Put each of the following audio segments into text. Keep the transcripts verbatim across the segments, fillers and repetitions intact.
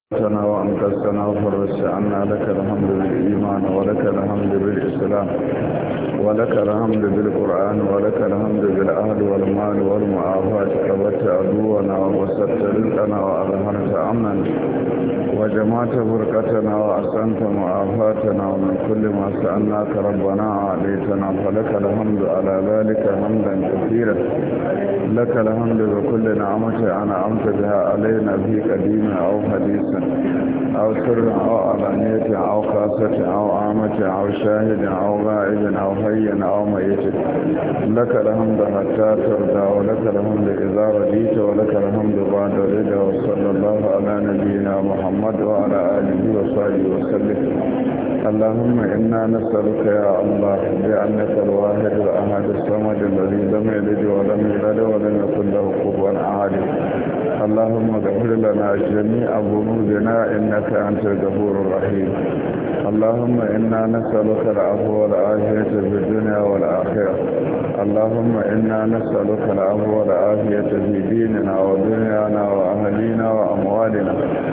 ربنا وأنقذتنا وفرجت عنا لك الحمد بالإيمان ولك الحمد بالإسلام ولك الحمد بالقرآن ولك الحمد بالأهل والمال والمعافاة كبت عدونا وبسطت رزقنا وأظهرت أمننا وجمعت فرقتنا وأحسنت معافاتنا ومن كل ما سألناك ربنا أعطيتنا فلك الحمد على ذلك حمدا كثيرا لك الحمد بكل نعمة أنعمت بها علينا في قديم أو حديث أو سر أو علانية أو خاصة أو عامة أو شاهد أو غائب أو حي أو ميت لك الحمد حتى ترضى ولك الحمد إذا رضيت ولك الحمد بعد رضا وصلى الله على نبينا محمد وعلى آله وصحبه وسلم. اللهم إنا نسألك يا الله بأنك الواحد الأحد الصمد الذي لم يلد ولم يولد ولم يكن له كفوا أحد. اللهم اغفر لنا جميع ذنوبنا إنك أنت الغفور الرحيم. اللهم إنا نسألك العفو والعافية في الدنيا والآخرة. اللهم إنا نسألك العفو والعافية في ديننا ودنيانا وأهلينا وأموالنا.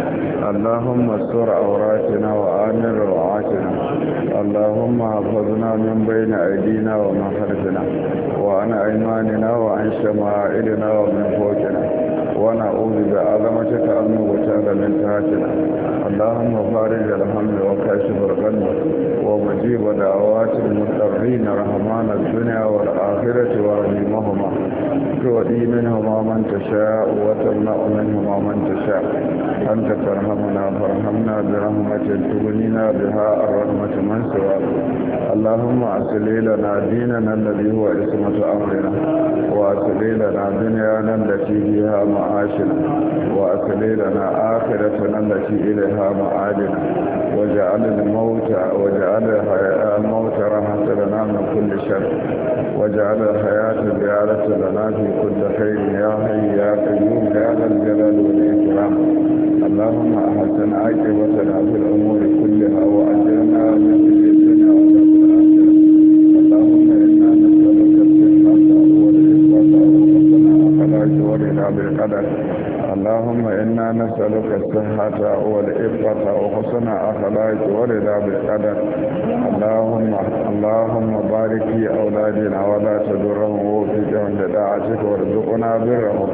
اللهم استر عوراتنا وآمن روعاتنا. اللهم احفظنا من بين أيدينا ومن خلفنا وعن أيماننا وعن شمائلنا ومن فوقنا ونعوذ بعظمتك أن نغتال من تحتنا. اللهم فارج الهم وكاشف الغم ومجيب دعوات المضطرين رحمان الدنيا والآخرة ورحيمهما تؤتي منهما من تشاء وتمنع منهما من تشاء. أنت ترحمنا فارحمنا برحمة تغنينا بها الرحمة من سواك. اللهم أصلح لنا ديننا الذي هو عصمة أمرنا وأصلح لنا دنيانا التي فيها معاشنا وأصلح لنا آخرتنا التي إليها معادنا وجعل الموت وجعل الموت راحة لنا من كل شر وجعل الحياة زيادة لنا في كل خير يا حي يا قيوم يا ذا الجلال والإكرام. اللهم أحسن عاقبتنا في الأمور كلها وأجرنا من خزي الدنيا وعذاب الآخرة. اللهم إنا نسألك الصحة والعفة وحسن أخلاق ورضا بالقدر. اللهم إنا نسألك الصحة والعفة وحسن أخلاق ورضا بالقدر. اللهم اللهم بارك في أولادنا ولا تضرهم ووفقهم لطاعتك وارزقنا برهم.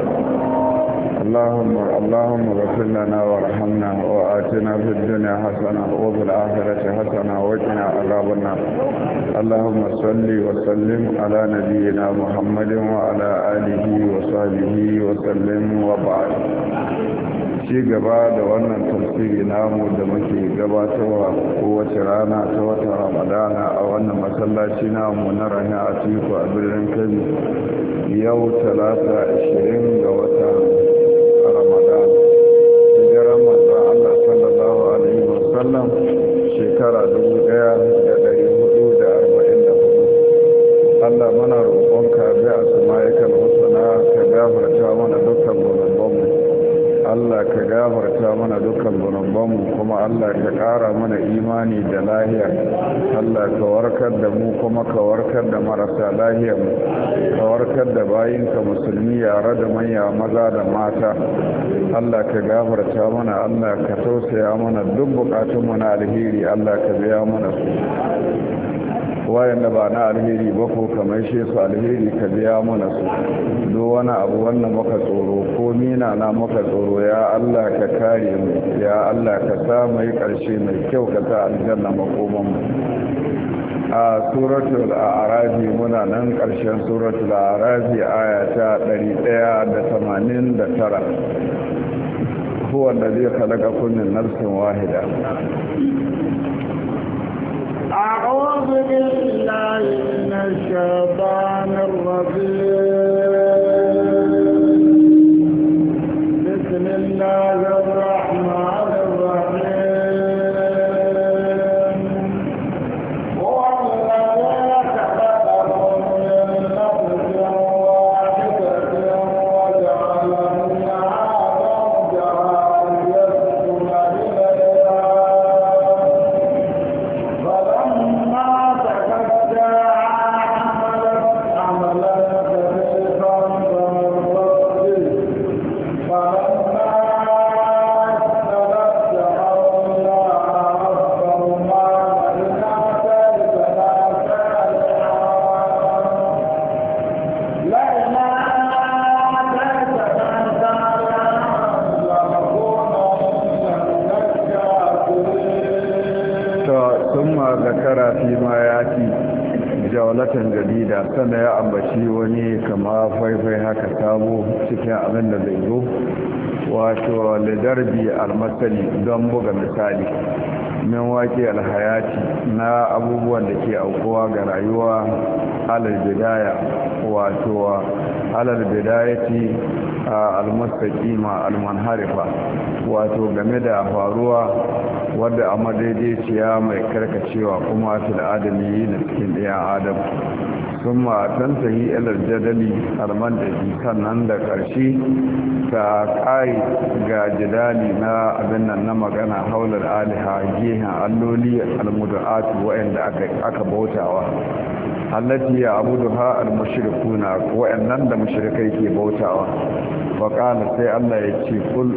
اللهم اللهم اغفر لنا وارحمنا وآتنا في الدنيا حسنة وفي الآخرة حسنة وقنا عذاب النار. اللهم صل وسلم على نبينا محمد وعلى آله وصحبه وسلم وبعد. ci gaba da wannan tafsiri namu da muke gabatarwa kowace rana ta watan ramadana a wannan masallaci namu na rana a tiku a birnin kabi yau talata ashirin ga watan ramadan hijiran manzon Allah sallallahu alaihi wasallam shekara dubu daya da dari hudu da arba'in da hudu. Allah mana roƙonka bi asma'ikal husna ka gafarta mana dukkan zunubanmu. Allah ka gafarta mana dukkan zunubanmu kuma Allah ka ƙara mana imani da lahiya. Allah ka warkar da mu kuma ka warkar da marasa lahiyarmu, ka warkar da bayinka musulmi yare da manya maza da mata. Allah ka gafarta mana, Allah ka tausaya mana duk bukatunmu na alheri Allah ka biya mana su. wayanda ba na alheri ba ko kamar shi su alheri ka biya mana su. duk wani abu wannan maka tsoro ko mina na maka tsoro ya Allah ka kare mu, ya Allah ka sa mu yi karshe mai kyau ka sa aljanna makoman mu. a suratul a'raf muna nan karshen suratul a'raf aya ta ɗari ɗaya da tamanin da tara. huwa allazi khalaqakum min nafsin wahida. أعوذ بالله من الشيطان الرجيم. بسم الله الرحمن الرحيم. هو الذي خلقكم من نفس واحدة وجعل منها زوجها ليسكن إليها. فلما تغشاها حملت حملا خفيفا ma zakara fi ma yati jawlatan jadida sannan ya ambaci wani kama faifai haka sabo cikin abin da zai zo wato lidarbi almasali don buga misali min waƙe alhayati na abubuwan da ke aukuwa ga rayuwa alal bidaya wato alal bidayati almustaqima almanharifa wato game da faruwa wadda a madaidaiciya mai karkacewa kuma fil adami na cikin ɗayan adam sun ma tantahi ilar jadali almandaki sannan da ƙarshe ta ƙari ga jidali na abin nan na magana haular aliha gehen alloli almudu'atu waɗanda aka bautawa allati ya abuduha almushrikuna waɗannan da mushrikai ke bautawa wa qala sai Allah ya ce kul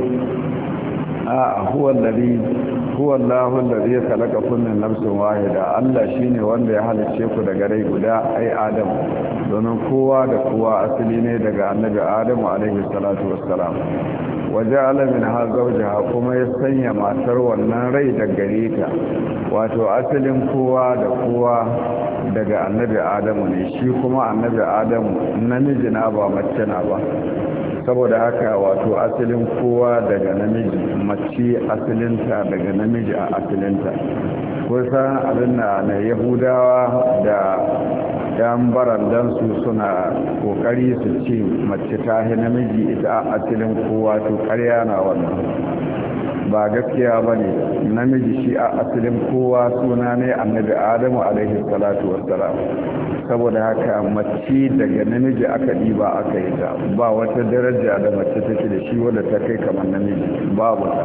a huwa alladhi huwa Allahu alladhi khalaqakum min nafsin wahida Allah shine wanda ya halice ku daga rai guda ai Adam domin kowa da kowa asali ne daga annabi Adam alaihi salatu wassalam waja'ala minha zawjaha kuma ya sanya matar wannan rai daga gare ta wato asalin kowa da kowa daga annabi Adam ne shi kuma annabi Adam namiji na ba mace na ba saboda haka wato asalin kowa daga namiji mace asalinta daga namiji a asalinta kusan abin na na yahudawa da yan barandansu suna kokari su ce mace ta hi namiji ita asalin kowa to karya na wannan ba gaskiya ba ne namiji shi a asalin kowa suna ne annabi adamu alaihi salatu wassalam saboda haka mace daga namiji aka ɗiba aka yi ta ba wata daraja da mace take da shi wadda ta kai kamar namiji babu ta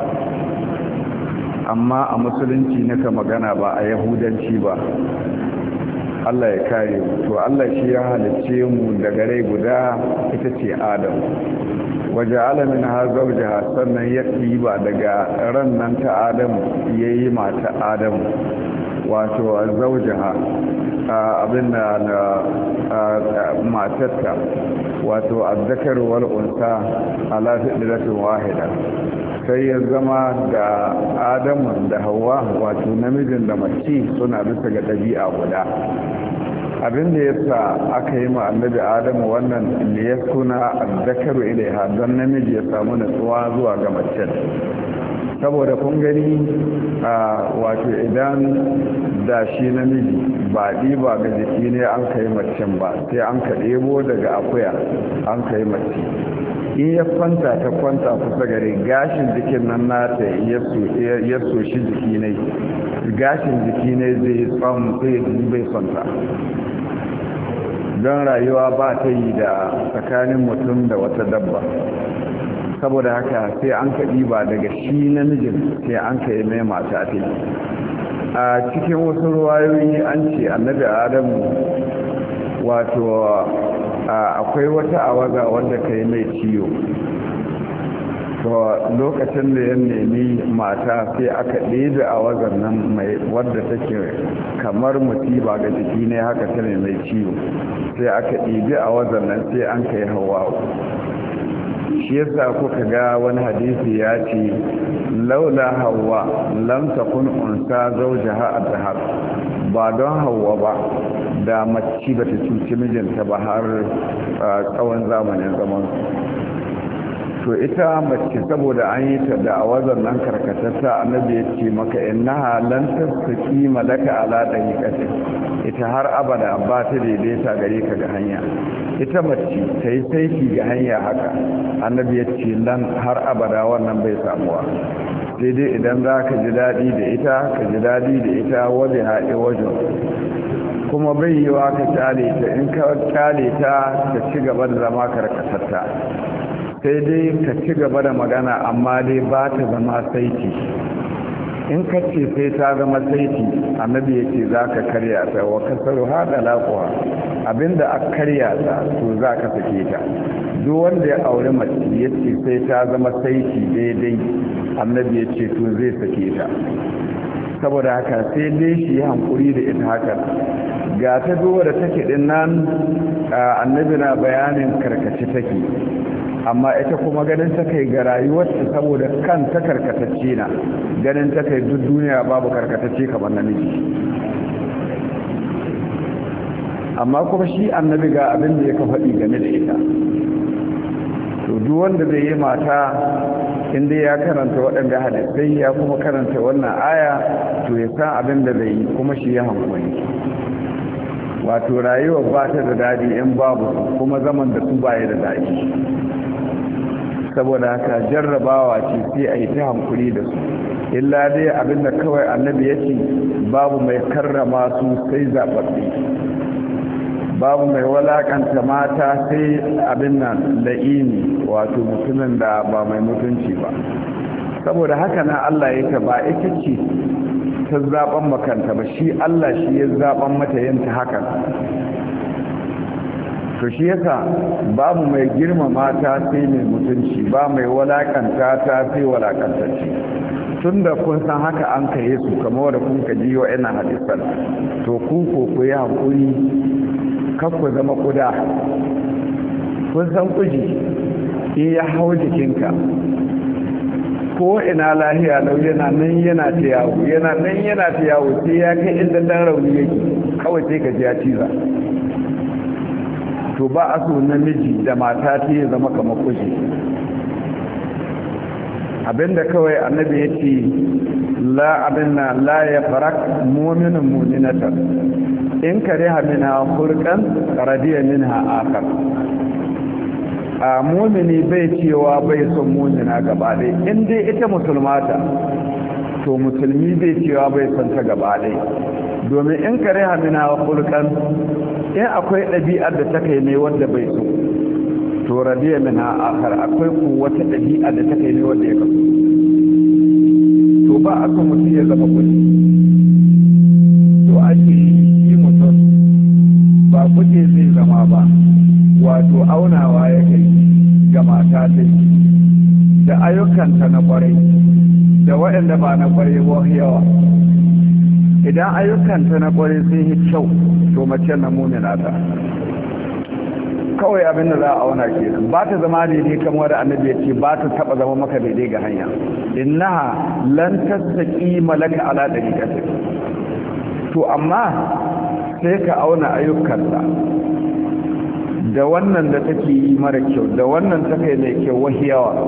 amma a musulunci naka magana ba a yahudanci ba Allah ya kare mu to Allah shi ya halicce mu daga rai guda ita ce Adam waje alamin ha zaujaha sannan ya ɗiba daga ran nan ta Adam yayi mata Adam wato zaujaha abin da na matarta wato azzakar wal unsa ala fi'latin wahida sai ya zama da Adamu da Hawwa wato namijin da mace suna bisa ga ɗabi'a guda abin da yasa aka yi ma annabi Adamu wannan ne ya suna azzakaru ilaiha don namiji ya samu natsuwa zuwa ga mace saboda kun gani a wato idan da shi namiji ba ɗiba ga jiki ne an kai macen ba sai an ka ɗebo daga akuya an kai mace in ya kwanta ta kwanta kusa gare gashin jikin nan nata ya so shi jiki ne gashin jiki ne zai tsamu sai bai sonta don rayuwa ba ta yi da tsakanin mutum da wata dabba saboda haka sai an kaɗi ba daga shi namijin sai an ka yi mai mata ta a cikin wasu ruwayoyi an ce annabi adamu wato akwai wata awaza wanda ka yi mai ciwo to lokacin da ya nemi mata sai aka ɗebe awazar nan mai wadda take kamar musiba ga jiki ne haka ta ne mai ciwo sai aka ɗebe awazar nan sai an kai hawa shi yasa kuka ga wani hadisi ya ce laula hawa lam takun unsa zawjaha adhar ba don hawa ba da mace ba ta cuci mijinta ba har tsawon zamanin zaman to ita mace saboda an yi ta da awazan nan karkatarta annabi ya ce maka innaha lan tasqi malaka ala dariqati ita har abada ba ta daidaita gare ka ga hanya ita mace ta yi saiki ga hanya haka annabi ya ce lan har abada wannan bai samuwa sai dai idan za ka ji daɗi da ita ka ji daɗi da ita waje haɗe wajen kuma bai yi wa ka kyale ta in ka kyale ta ta ci gaba da zama karkatarta sai dai ka ci gaba da magana amma dai ba ta zama saiti in ka ce sai ta zama saiti annabi ya ce za ka karya ta wa kasar haɗa laƙuwa abinda a karya ta to za ka sake ta duk wanda ya aure mace ya ce sai ta zama saiti daidai annabi ya ce to zai sake ta saboda haka sai dai shi hankuri da ita haka ga ta duwa da take din nan annabi na bayanin karkace take amma ita kuma ganin ta kai ga rayuwarta saboda kan ta karkatacce na ganin ta kai duk duniya babu karkatacce kamar namiji amma kuma shi annabi ga abin da ya ka faɗi game da ita to duk wanda zai yi mata inda ya karanta waɗanda hadisai ya kuma karanta wannan aya to ya san abin da zai yi kuma shi ya hankali wato rayuwa ba ta da daɗi in babu kuma zaman da su baya da daɗi saboda haka jarrabawa ce sai a yi ta hankuli da su illa dai abin da kawai annabi ya ce babu mai karrama su sai zaɓaɓɓe babu mai walakanta mata sai abin nan la'ini wato mutumin da ba mai mutunci ba saboda haka na Allah ya ta ba ita ce ta zaben makanta ba shi Allah shi ya zaben mata yanta haka to shi yasa babu mai girma mata sai mai mutunci ba mai walakanta ta sai walakantacce tunda kun san haka an kai su kamar da kun ka ji wa ina hadisan to ku ko ku yi hakuri kakku zama kuda kun san kuji in ya hau jikinka ko ina lahiya lau yana nan yana ta yawo yana nan yana ta yawo sai ya kai inda dan rauni yake kawai sai ka ji ya ciza to ba a so namiji da mata ta ya zama kamar kuji abinda kawai annabi ya ce la abinna la ya farak mu'minun mu'minatan in kariha minha furqan radiya minha akhar a mu'mini bai cewa bai son mu'mina gaba dai in dai ita musulmata to musulmi bai cewa bai son ta gaba dai domin in kariha minha furqan in akwai ɗabi'ar da ta kai ne wanda bai so to radiya minha akhar akwai ku wata ɗabi'ar da ta kai ne wanda ya kaso to ba a so mutum ya zama kuɗi to ake ba kuke zai zama ba wato aunawa ya kai ga mata ta da ayyukanta na kwarai da waɗanda ba na kwarai ba yawa idan ayyukanta na kwarai sun yi kyau to mace na mumina ta kawai abin da za a auna kenan ba ta zama daidai kamar da annabi ya ce ba ta taba zama maka daidai ga hanya innaha lan tastaqima laka ala dariqatik to amma sai ka auna ayyukanta da wannan da take yi mara kyau da wannan take mai kyau wahiyawa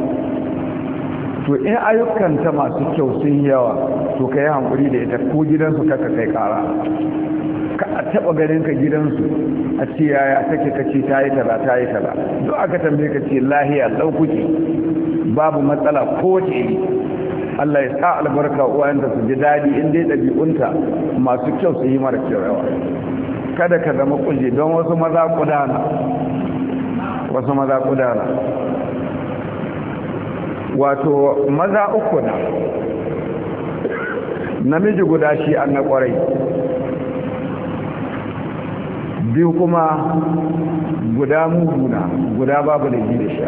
to in ayyukanta masu kyau sun yawa to ka yi hankuri da ita ko gidansu kaka kai kara ka a taba ganin ka gidansu a ce yaya take kace ta yi kaza ta yi kaza duk aka tambaye ka ce lahiya daukuki babu matsala ko ce Allah ya sa albarka uwayenta su ji dadi in dai dabi'unta masu kyau su yi mara kyau yawa kada ka zama kuje don wasu maza kudana wasu maza kudana wato maza uku na namiji guda shi an na kwarai biyu kuma guda muguna guda babu da ji da sha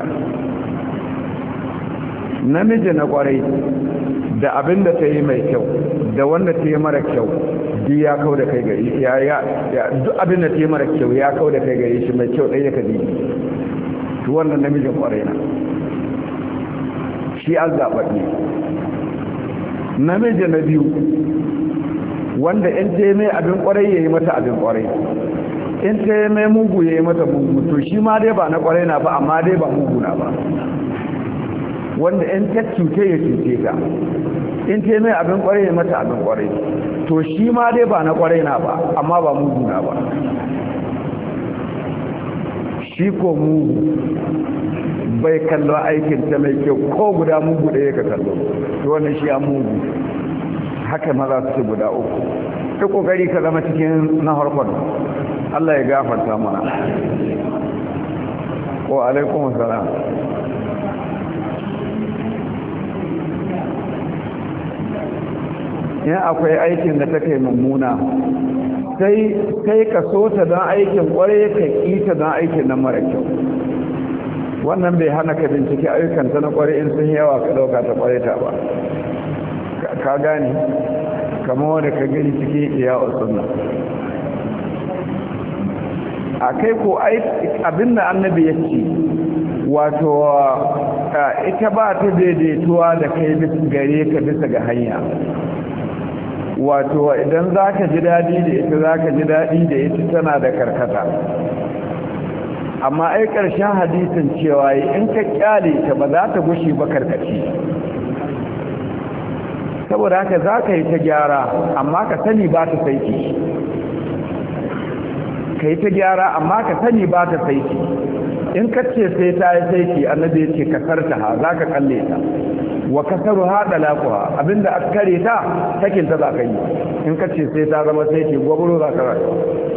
namiji na kwarai da abin da ta yi mai kyau da wanda ta yi mara kyau duk ya kau da kai gari ya ya duk abin da ta yi mara kyau ya kau da kai gari shi mai kyau ɗaya ka ji to wannan namijin kwarai na shi an zaɓaɓɓe namiji na biyu wanda in ta yi mai abin kwarai ya yi mata abin kwarai in ta yi mai mugu ya yi mata mugu to shi ma dai ba na kwarai na ba amma dai ba mugu na ba wanda in ta cuce ya cuce ta in ta yi mai abin kwarai ya mata abin kwarai to shi ma dai ba na kwarai na ba amma ba mugu na ba shi ko mugu bai kallo aikin ta mai kyau ko guda mugu da ya ka kallo to wannan shi ya mugu haka maza su ce guda uku ta kokari ka zama cikin na harkar Allah ya gafarta mana wa alaikum assalam in akwai aikin da take mummuna sai sai ka so ta don aikin kware ka kita don aikin nan mara kyau wannan bai hana ka bincike ayyukanta na kware in sun yawa ka dauka ta kware ta ba ka gane kamar wanda ka gani cikin iyawar sunna a kai ko abinda annabi ya ce wato ita ba ta daidaituwa da kai gare ka bisa ga hanya wato idan za ka ji daɗi da ita za ka ji daɗi da ita tana da karkata amma ai ƙarshen hadisin cewa in ka kyale ta ba za ta gushi ba karkaci saboda haka za ka yi ta gyara amma ka sani ba ta saiki ka yi ta gyara amma ka sani ba ta saiki in ka ce sai ta yi saiki annabi ya ce ka sarta ha za ka kalle ta wa kasaru haɗa laƙuwa abinda aka kare ta sakin ta za ka yi in ka ce sai ta zama saiki gwaburo za ka rayu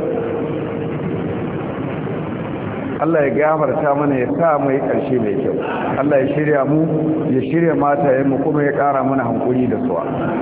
Allah ya gafarta mana ya sa mai ƙarshe mai kyau Allah ya shirya mu ya shirya matayenmu kuma ya ƙara mana hankuri da suwa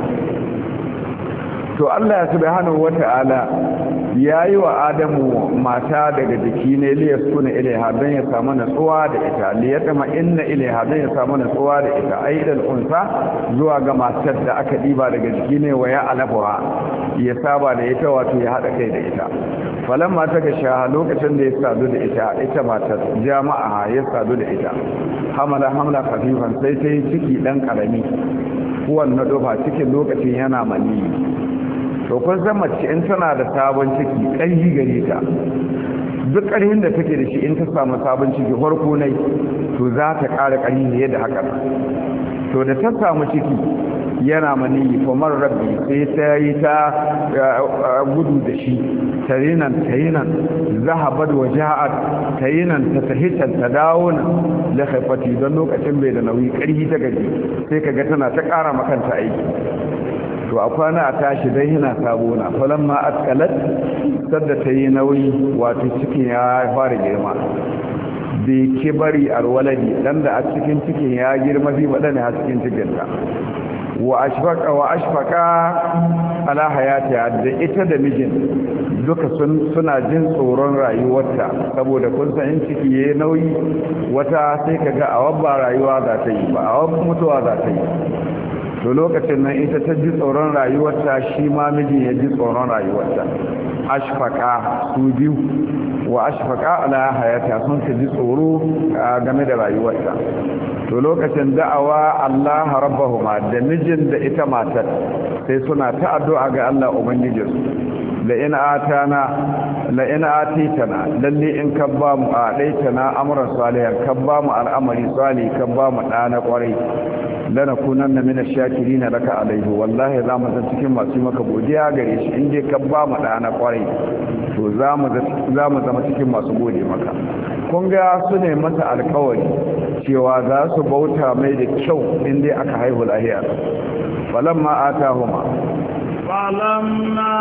to Allah ya subhanahu wata'ala ya yi wa Adamu mata daga jiki ne liya suna ilaiha don ya samu natsuwa da ita liya dama inna ilaiha don ya samu natsuwa da ita aidan unsa zuwa ga matar da aka diba daga jiki ne wa ya alafuwa ya saba da ita wato ya haɗa kai da ita falan mata ga sha lokacin da ya sadu da ita ita matar jama'a ya sadu da ita hamala hamla khafifan sai ta yi ciki dan karami kuwan na dofa cikin lokacin yana mani to kun san mace in tana da sabon ciki ƙarfi gare ta duk ƙarfin da take da shi in ta samu sabon ciki farko ne to za ta ƙara ƙarfi ne da haka to da ta samu ciki yana mani kamar rabbi sai ta yi ta gudu da shi tarinan tayinan zahabat wa ja'at tayinan ta tahitan ta dawo nan la khafati don lokacin bai da nauyi ƙarfi ta gaji sai kaga tana ta ƙara makanta aiki to a kwana a tashi dai yana sabona falan ma atkalat sadda ta yi nauyi wato cikin ya fara girma bai kibari alwaladi dan da a cikin cikin ya girma fi madana a cikin cikinta wa ashfaqa wa ashfaqa ala hayatiha da ita da mijin duka sun suna jin tsoron rayuwarta saboda kun san in ciki yayi nauyi wata sai kaga a wabba rayuwa za ta yi ba a wabba mutuwa za ta yi to lokacin nan ita ta ji tsoron rayuwarta shi ma mijin ya ji tsoron rayuwarta ashfaqa su biyu wa ashfaqa ala hayata sun ta ji tsoro game da rayuwarta to lokacin da'awa Allah rabbahuma da mijin da ita matar sai suna ta addu'a ga Allah ubangijinsu la in atana la in atitana lalle in kabba mu a daitana amran salihan kabba mu al'amari salih kabba mu dana kwarai lana kunanna min ash-shakirin laka alaihi wallahi za mu san cikin masu maka godiya gare shi in dai kabba mu dana kwarai to za mu za mu zama cikin masu gode maka kun ga su ne mata alƙawari cewa za su bauta mai da kyau in dai aka haihu lahiya falamma atahuma فلما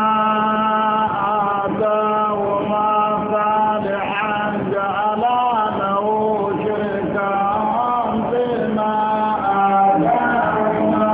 آتاهما صالحا جعلا له شركا فيما آتاهما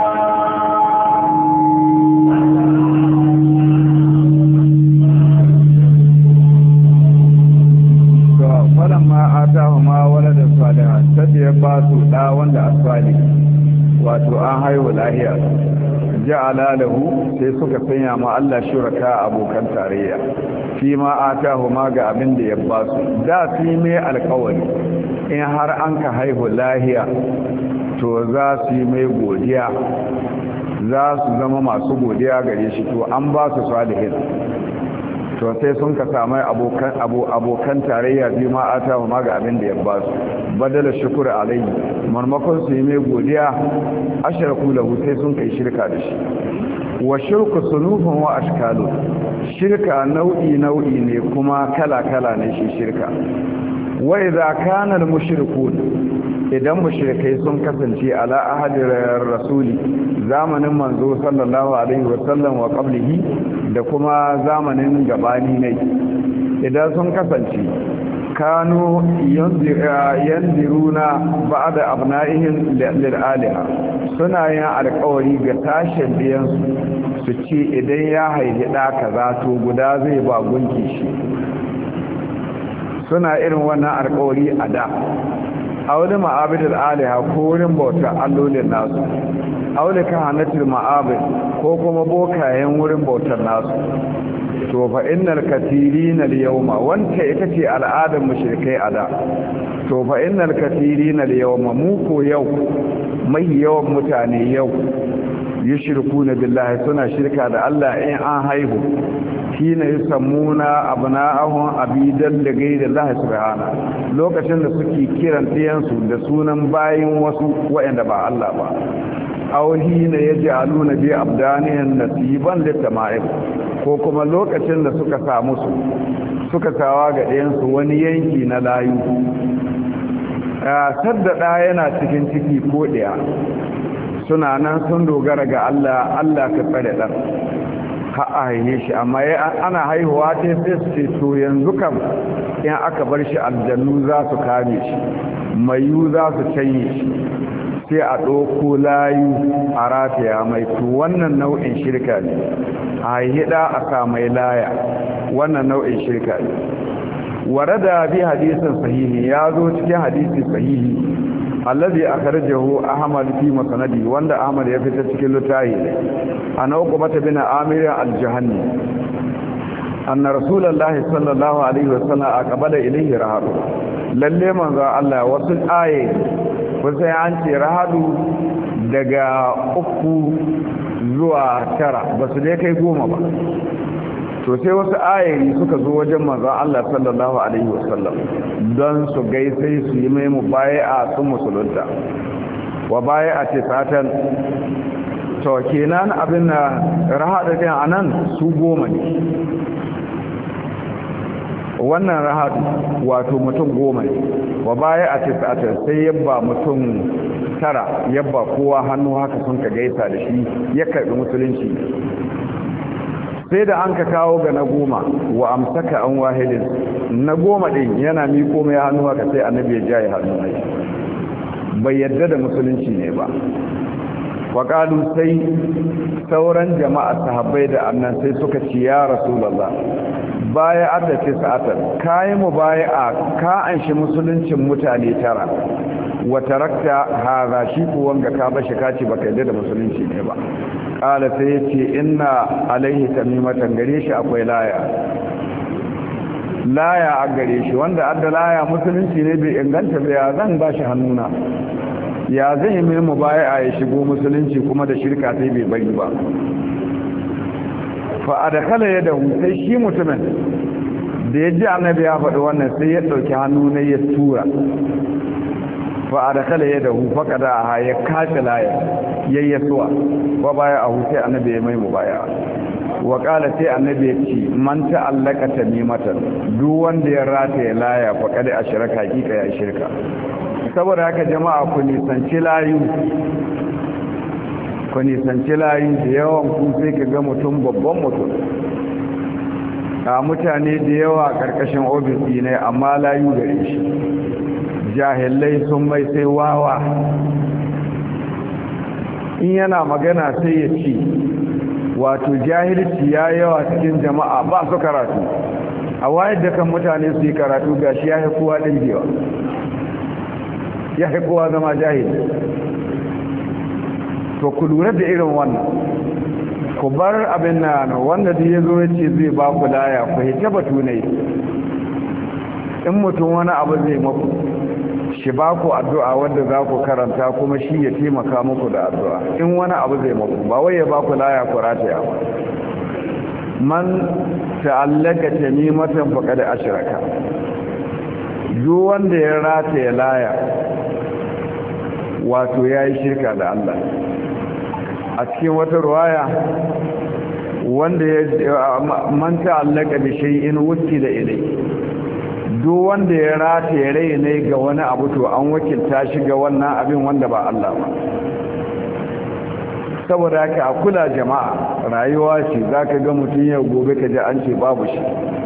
فلما آتاهما ولدا صالحا سدي باسو دا wanda asali wato an haihu lahiya ja'ala lahu sai suka sanya ma Allah shuraka abokan tarayya fi ma atahu ma ga abin da ya ba su da su yi mai alƙawari in har an ka haihu lahiya to za su yi mai godiya za su zama masu godiya gare shi to an ba su salihin to sai sun ka samu abokan abokan tarayya bi ma atahu ma ga abin da ya ba su badala shukr alayhi marmakon su yi mai godiya ashraku lahu sai sun kai shirka da shi wa shirku sunufun wa ashkalu shirka nau'i nau'i ne kuma kala kala ne shi shirka wa idza kana al mushrikun idan mushrikai sun kasance ala ahadir rasuli zamanin manzo sallallahu alaihi wa sallam wa qablihi da kuma zamanin gabani ne idan sun kasance kanu yanziruna ba'da abna'ihim lil aliha suna yin alƙawari ga tashin biyan su ce idan ya haihi da kaza to guda zai ba gunki shi suna irin wannan alƙawari a da aure ma'abidul aliha ko wurin bauta allolin nasu aure kahanatul ma'abid ko kuma bokayen wurin bautar nasu to fa innal katirina al-yawma wanda ita ce al'adar mushrikai ada to fa innal katirina al-yawma mu ko yau mai yawan mutane yau yushrikuna billahi suna shirka da Allah in an haihu shine yusammuna abna'ahum abidan da gaida Allah subhana lokacin da suke kiran ɗiyansu da sunan bayin wasu waɗanda ba Allah ba aw hina yaj'aluna bi abdanihin nasiban litama'ib ko kuma lokacin da suka samu su suka sawa ga ɗiyansu wani yanki na layu sadda ɗa yana cikin ciki ko ɗaya suna nan sun dogara ga Allah Allah ka tsare ɗan ha a haihe shi amma ana haihuwa ta sai su ce to yanzu kam in aka bar shi aljannu za su kame shi mayu za su canye shi sai a ɗauko layu a rataya mai to wannan nau'in shirka ne a haihida a samai laya wannan nau'in shirka ne warada bi hadisin sahihi ya zo cikin hadisi sahihi allazi akhrajahu ahmad fi musnadi wanda ahmad ya fitar cikin lutahi ana uqbata bin amir al-jahanni anna rasulullahi sallallahu alaihi wasallam aqbala ilayhi rahadu lalle manzo Allah wasu aye wasu an ce rahadu daga uku zuwa tara basu dai kai goma ba to sai wasu ayoyi suka zo wajen manzo Allah sallallahu alaihi wasallam don su gaisai su yi mai mubayi'a sun musulunta wa bai'a ce satan to kenan abin da rahada din anan su goma ne wannan rahadu wato mutum goma ne wa bai'a ce satan sai yabba mutum tara yabba kowa hannu haka sun ka gaisa da shi ya karbi musulunci sai da an ka kawo ga na goma wa amsaka an wahidin na goma din yana miko mai hannu haka sai annabi ya jaye hannu mai bai yadda da musulunci ne ba waƙalu sai sauran jama'a sahabbai da annan sai suka ci ya rasulullah baya adda ce sa'atar kayi mu baya a ka an shi musuluncin mutane tara wa tarakta haza shi ko wanga ka bashi kaci baka yadda da musulunci ne ba kala sai ya ce inna alaihi tamimatan gare shi akwai laya laya a gare shi wanda adda laya musulunci ne bai inganta ba ya zan ba shi hannuna ya zai mai mu baya ya shigo musulunci kuma da shirka sai bai bari ba fa adakala ya da sai shi mutumin da ya ji annabi ya faɗi wannan sai ya ɗauki hannu ne ya tura fa adakala ya da hu faqada ha ya kace laya yayyasuwa wa baya a hutai annabi ya mai mubaya wa qala sai annabi ya ce man ta'allaka tamimatan duk wanda ya rataye laya fa kada ashraka hakika ya shirka saboda haka jama'a ku nisanci layu ku nisanci layu da yawan ku sai ka ga mutum babban mutum a mutane da yawa karkashin ofis ne amma layu gare shi jahilai sun mai sai wawa in yana magana sai ya ce wato jahilci ya yawa cikin jama'a ba su karatu a wayar da kan mutane su yi karatu ga shi ya yi kowa ɗingewa ya yi kowa zama jahili to ku lura da irin wannan ku bar abin na wanda da ya zo ya ce zai ba ku laya ku hita batu ne in mutum wani abu zai maku shi ba ku addu'a wadda za ku karanta kuma shi ya taimaka muku da addu'a in wani abu zai muku ba wai ya ba ku laya ku rataya ba man ta'allaka tamimatan faqad ashraka duk wanda ya rataya laya wato yayi shirka da Allah a cikin wata ruwaya wanda ya man ta'allaka bi shay'in wukila ilayhi duk wanda ya rataye rai ne ga wani abu to an wakilta shi ga wannan abin wanda ba Allah ba saboda haka a kula jama'a rayuwa ce zaka ga mutum yau gobe ka ji an ce babu shi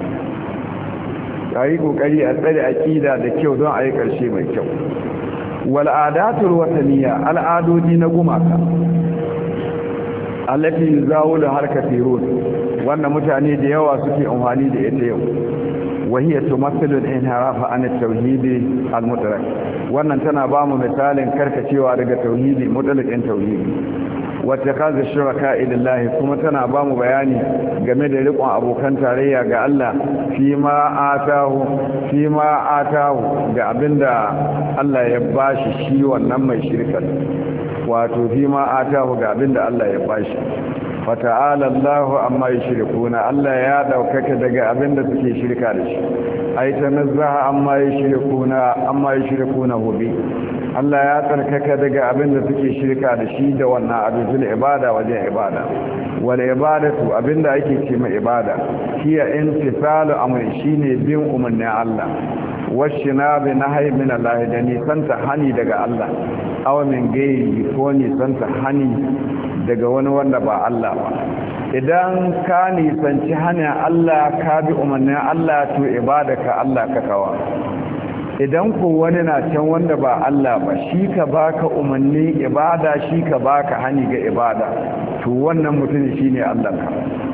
yi kokari a tsare aqida da kyau don a yi karshe mai kyau wal adatul wataniya al'adodi na gumaka allati yuzawulu harkatirun wannan mutane da yawa suke amfani da ita yau وهي تمثل الانحراف عن التوحيد المطلق wannan tana ba mu misalin karkacewa daga tauhidi mutlaqin tauhidi wata kaza shuraka ilallahi kuma tana ba mu bayani game da riƙon abokan tarayya ga Allah fi ma atahu fi ma atahu ga abinda Allah ya bashi shi wannan mai shirka wato fi ma atahu ga abinda Allah ya bashi fata'ala Allahu amma yushrikuna Allah ya daukaka daga abinda suke shirka da shi ai tanazzaha amma yushrikuna amma yushrikuna bi Allah ya tsarkaka daga abinda suke shirka da shi da wannan abin ibada wajen ibada wal ibadatu abinda ake ce mai ibada hiya intisalu amri shine bin umarnin Allah washinabi nahyi min Allah da nisanta hani daga Allah aw min gairi ko nisanta hani daga wani wanda ba Allah ba idan ka nisanci hannun Allah ka bi umarnin Allah to ibadaka Allah ka kawa idan ko wani na can wanda ba Allah ba shi ka baka umarni ibada shi ka baka hani ga ibada to wannan mutum shine Allah ka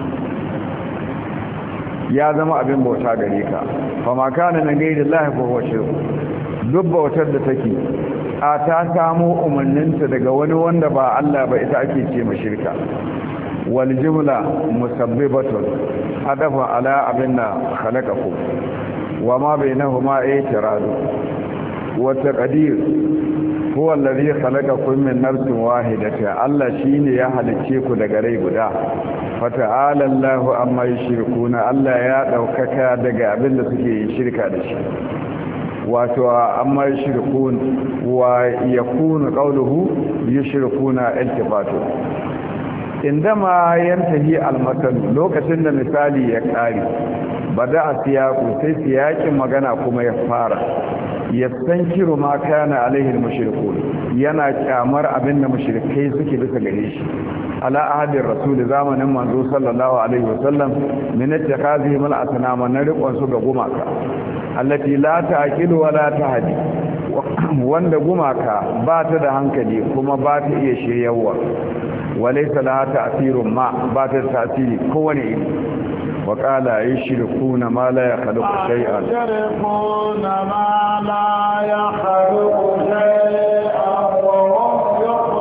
ya zama abin bauta gare ka fa ma kana na gairi Allah fa huwa shirku duk bautar da take a ta samu umarninta daga wani wanda ba Allah ba ita ake ce ma shirka wal jumla musabbibatun hadafa ala abinna khalaqakum wa ma bainahuma i'tirad wa taqdir huwa alladhi khalaqakum min nafsin wahidatin Allah shine ya halice ku daga rai guda fata'ala Allahu amma yushrikuna Allah ya daukaka daga abinda suke yin shirka da shi wato amma yushrikun wa yakunu qawluhu yushrikuna iltifatu indama yantahi almasal lokacin da misali ya kare bada siyaku sai siyakin magana kuma ya fara yastankiru ma kana alaihi almushrikun yana kyamar abinda mushrikai suke bisa gare shi ala ahadin rasul zamanin manzo sallallahu alaihi wasallam min ittikhazihim al-asnam na riƙon su ga gumaka allati la taqilu wa la tahdi wanda gumaka ba ta da hankali kuma ba ta iya shiryawa walaysa laha ta'thirun ma ba ta tasiri kowane iri wa qala yushrikuna ma la yakhluqu shay'an yushrikuna ma la yakhluqu shay'an wa hum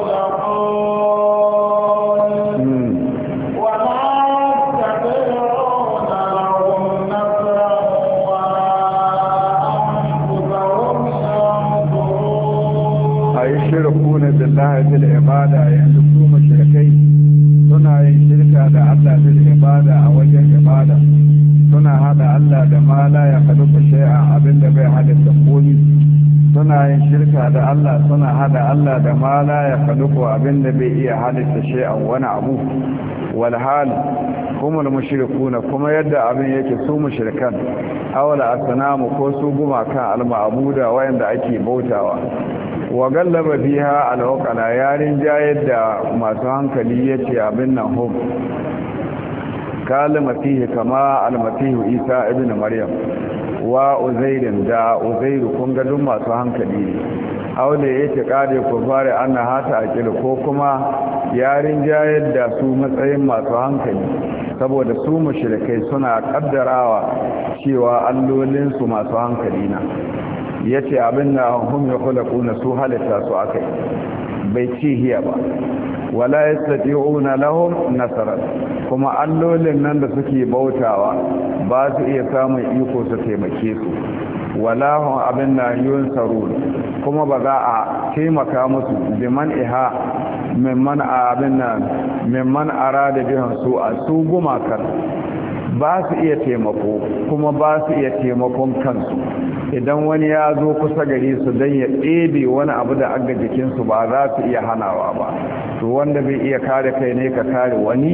yukhlaqun wa la yastati'una lahum nasran wa anfusahum yansurun ayushrikuna billahi fil ibada yanzu su mushrikai suna yin shirka da Allah fil ibada a wajen ibada suna hada Allah da ma la ya khluqu shay'an abinda bai halitta komai suna yin shirka da Allah suna hada Allah da ma la ya khluqu abinda bai iya halitta shay'an wani abu wal hal humul mushrikuna kuma yadda abin yake su mushrikan awla asnamu ko su gumaka al-ma'buda wayanda ake bautawa wa gallaba biha al-uqala yarin jayar da masu hankali yace abin nan hum kalimatihi kama al-masihu isa ibn maryam wa uzairin da uzairu kun ga duk masu hankali aule yake kare ku fare anna hata akil ko kuma yarin jayar da su matsayin masu hankali saboda su mushrikai suna kaddarawa cewa allolin su masu hankali na yace abin da hum yakhluquna su halitta su akai bai ci hiya ba wala yastati'una lahum nasara kuma allolin nan da suke bautawa ba su iya samun iko su taimake su wala hum abin da yunsarun kuma ba za a taimaka musu biman iha mimman abin nan mimman arada bihan su a su gumakan ba su iya taimako kuma ba su iya taimakon kansu idan wani ya zo kusa gare su don ya ɗebe wani abu da aga jikinsu ba za su iya hanawa ba to wanda bai iya kare kai ne ka kare wani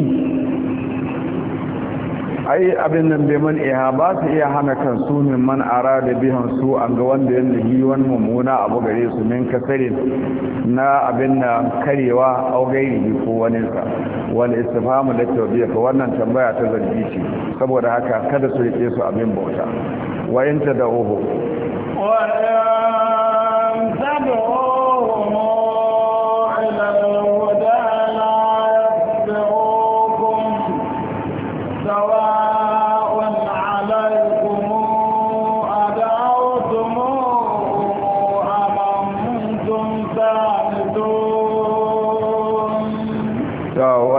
ai abin nan bai man iya ba su iya hana kansu min man ara da bihan su an ga wanda ya nahi wani mummuna abu gare su min kasarin na abin na karewa au gairi ko waninsa wani istifhamu da tawbiya ka wannan tambaya ta zargi ce saboda haka kada su rike su abin bauta wa in tad'uhu wa in tad'uhum ila al-huda la yasbiqukum sawa'un 'alaykum ad'awtum am antum samidun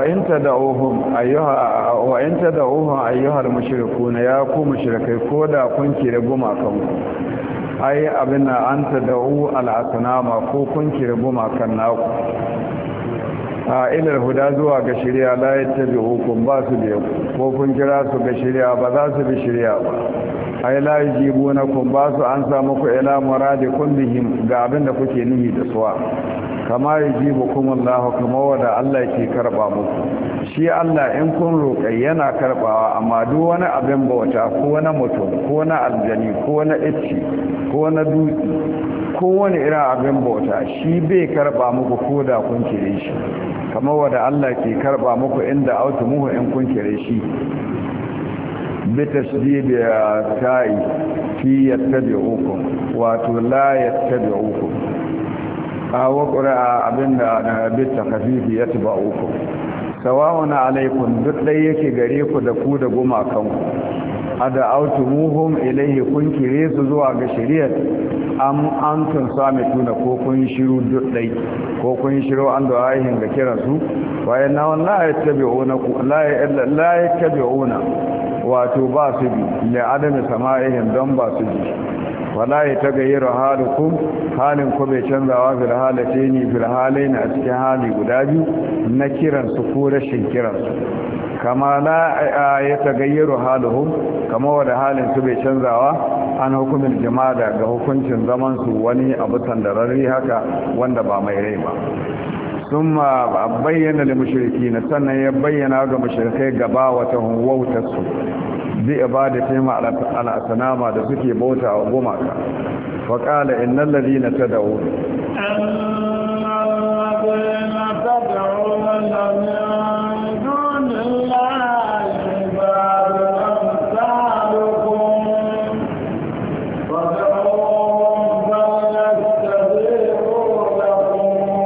in tad'uhum ayyuha wa in tad'uhum ayyuha al-mushrikuna ya ku mushrikai koda kun kire gumakan ku ai abinda an tad'u al-asnama ko kun kire gumakan naku a ilar huda zuwa ga shari'a la yattabi'ukum ba su da ko kun kira su ga shari'a ba za su bi shari'a ba ai la yajibunakum ba su an samu ku ila muradikum bihim ga abinda kuke nihi da suwa kama yajibukum Allah kuma wanda Allah ke karba muku shi Allah in kun roƙa yana karbawa amma duk wani abin bauta ko wani mutum ko na aljani ko na icci ko na dutse ko wani irin abin bauta shi bai karba muku ko da kun kire shi kamar wanda Allah ke karba muku inda autumuhu in kun kire shi bi tasdid ta'i fi yattabi'ukum wato la yattabi'ukum a wa qura'a abinda na bi takfifi yattabi'ukum sawa'un alaikum duk dai yake gare ku da ku da gumakan ku ada autumuhum ilayhi kun kire su zuwa ga shari'at am antum samituna ko kun shiru duk dai ko kun shiru an da ayin ga kira su wa inna wallahi yattabi'una la la yattabi'una wato ba su bi la adam sama'ihim don ba su ji wala yatagayyaru halukum halin ku bai canzawa fil halataini fil halain a cikin hali guda biyu na kiran su ko rashin kiran su kama la yatagayyaru haluhum kama wanda halin su bai canzawa an hukumin jama'a ga hukuncin zaman su wani abu sandararri haka wanda ba mai rai ba summa bayyana lil mushrikin sannan ya bayyana ga mushrikai gaba wata wautar su bi ibadatihim ala al-asnama da suke bauta wa gumaka fa qala innal ladina tad'un innal ladina tad'un min dunillahi ibadun amsalukum fad'uhum falyastajibu lakum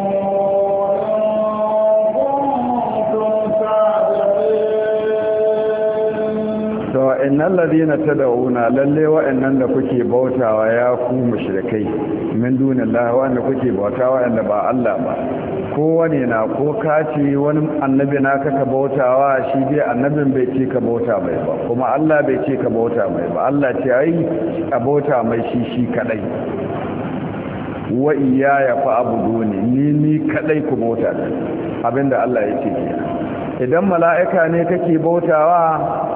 innal ladina tad'una lalle wa'annan da kuke bautawa ya ku mushrikai min dunillahi wanda kuke bautawa wanda ba Allah ba kowane na ko kaci wani annabi na kaka bautawa shi dai annabin bai ce ka bauta mai ba kuma Allah bai ce ka bauta mai ba Allah ce ai ka bauta mai shi shi kadai wa iyaya fa abuduni ni ni kadai ku bauta abinda Allah ya ce idan mala'ika ne kake bautawa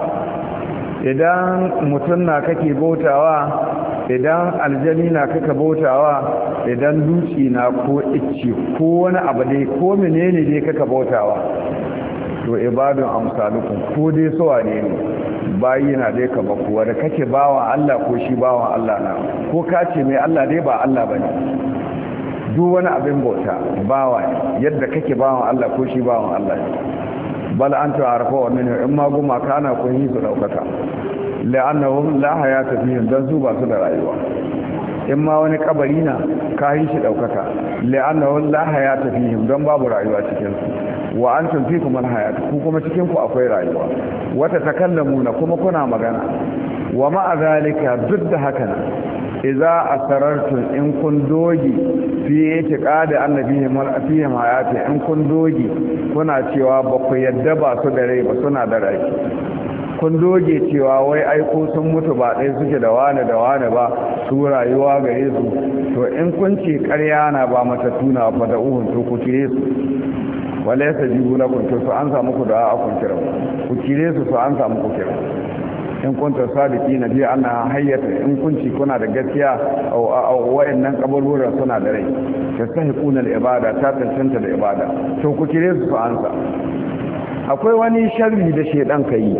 idan mutum na kake bautawa idan aljani na kaka bautawa idan dutse na ko icce ko wani abu dai ko menene dai kaka bautawa to ibadun amsalukum ko dai sawa ne bayi na dai ka bakuwa da kake bawa Allah ko shi bawa Allah na ko kace mai Allah dai ba Allah bane duk wani abin bauta bawa yadda kake bawa Allah ko shi bawa Allah bal anta arfa wa min in ma guma kana kun yi su daukaka la'annahum la hayata fihim dan su ba su da rayuwa in ma wani kabari na ka yi shi daukaka la'annahum la hayata fihim dan babu rayuwa cikin su wa antum fikum al hayat ku kuma cikin ku akwai rayuwa wata takallamuna kuma kuna magana wa ma zalika duk da haka idza asarartum in kun dogi fi itiqadi annabihim wal afihim hayati in kun dogi kuna cewa ba ku yadda ba su da rai ba suna da rai kun doge cewa wai aiko sun mutu ba ɗaya suke da wane da wane ba su rayuwa gare su to in kun ce ƙarya na ba mata tuna fa da uhun to ku kire su wala yasajibu lakum to su an samu ku da akun kira ku kire su su an samu ku kira in kunta sadiki na biya ana hayyata in kunci kuna da gaskiya a wa'annan kaburburan suna da rai ta sahi kunan ibada ta tantanta da ibada to ku kire su su ansa akwai wani sharri da shedan ka yi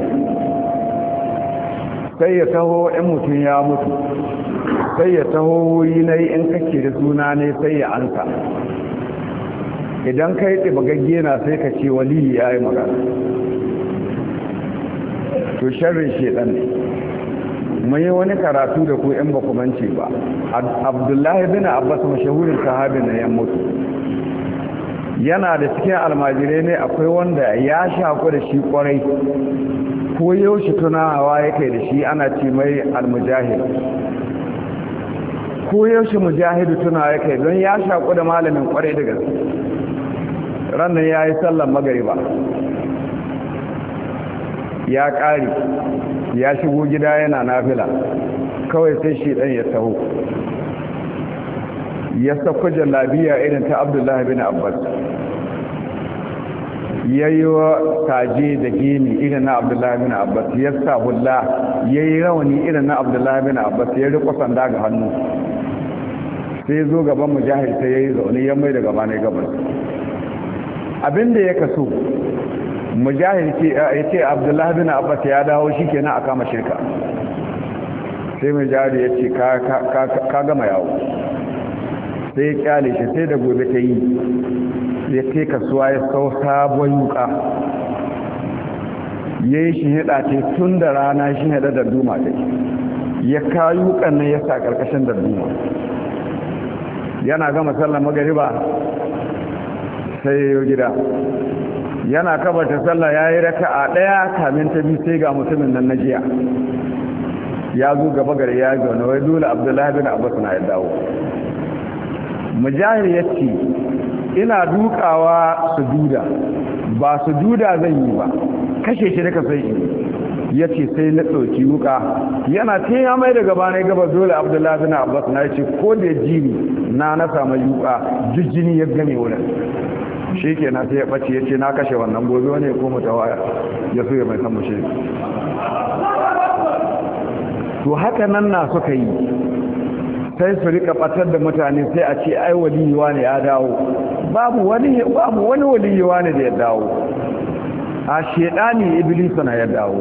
sai ya taho in mutum ya mutu sai ya taho wuri na yi in kake da suna ne sai ya ansa idan ka yi ɗibagagge na sai ka ce waliyi ya yi magana to sharrin shedan ne mun yi wani karatu da ku in ba ku mance ba abdullahi bin abbas mashahurin sahabi na yan mutu yana da cikin almajirai ne akwai wanda ya shaku da shi kwarai ko yaushe tunawa yake da shi ana ce mai almujahid ko yaushe mujahidu tunawa yake don ya shaku da malamin kwarai da gaske ranar ya yi sallan magariba ya ƙare ya shigo gida yana nafila kawai sai shi ɗan ya taho ya sauko jallabiya irin ta Abdullahi bin Abbas ya yi wa taje da gini irin na Abdullahi bin Abbas ya sa hulla ya yi rawani irin na Abdullahi bin Abbas ya riko sanda ga hannu sai zo gaban mujahid sai ya yi zaune ya mai da gaba ne gabas abinda ya kaso mujahid ya ce Abdullahi bin Abbas ya dawo shi kenan a kama shirka sai mujahid ya ce ka gama yawo sai ya kyale shi sai da gobe ta yi ya ce kasuwa ya sau sabon yuka ya yi shi hada ce tun da rana shi hada da duma ta ya kayu yukan nan ya sa karkashin da duma yana gama sallar magariba sai ya yi gida yana kabata sallah ya yi raka a ɗaya kamin ta biyu sai ga mutumin nan na jiya ya zo gaba gari ya zaune wai dole Abdullahi bin Abbas na ya dawo mujahid ya ce ina dukawa sujuda ba sujuda zan yi ba kashe shi daga sai ya ce sai na ɗauki wuka yana ce ya mai daga bane gaba dole Abdullahi bin Abbas na ya ce ko da jini na na samu yuka jijjini ya game wurin shi ke na sai ya ɓace ya ce na kashe wannan gobe wani ya koma ta waya ya so ya mai samu shi to haka nan na suka yi sai su rika batar da mutane sai a ce ai waliyiwa ne ya dawo babu wani babu wani waliyiwa ne da ya dawo a shedani iblisu na ya dawo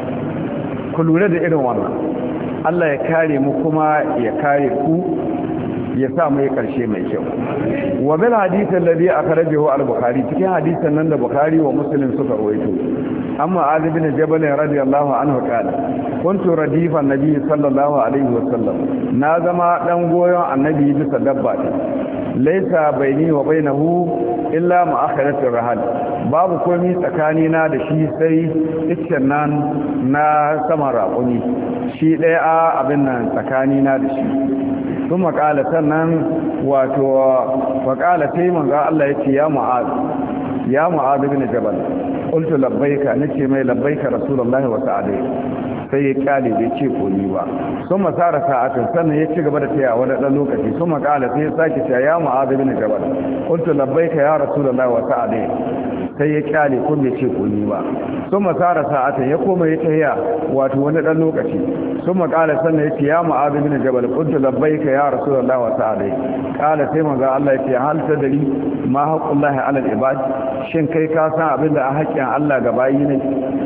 ku lura da irin wannan Allah ya kare mu kuma ya kare ku ya sa mu yi karshe mai kyau wa bil hadith alladhi akhrajahu al-bukhari cikin hadisin nan da bukhari wa muslim suka rawaito amma ali bin jabal radiyallahu anhu qala kuntu radifa annabi sallallahu alaihi wa sallam na zama dan goyon annabi bisa dabba ta laysa baini wa bainahu illa ma'akhiratir rahal babu komai tsakani na da shi sai iccen nan na sama raƙumi shi ɗaya a abin nan tsakani na da shi sun makala sannan wato wakala sai manzo Allah ya ce ya mu'az ya mu'az ibn jabal qultu labbaika nace mai labbaika rasulullahi wa sa'adai sai ya kyale bai ce ko ni ba sun masara sa'atin sannan ya ci gaba da taya wani dan lokaci sun makala sai ya sake cewa ya mu'az ibn jabal qultu labbaika ya rasulullahi wa sa'adai sai ya kyale ko bai ce ko ni ba sun masara sa'atin ya koma ya taya wato wani dan lokaci sun makala sannan ya ce ya mu'az ibn jabal qultu labbaika ya rasulullahi wa sa'adai kala sai manzo Allah ya ce hal tadri ma haqqullahi 'ala al-ibad shin kai ka san abinda a haƙƙin Allah ga bayi ne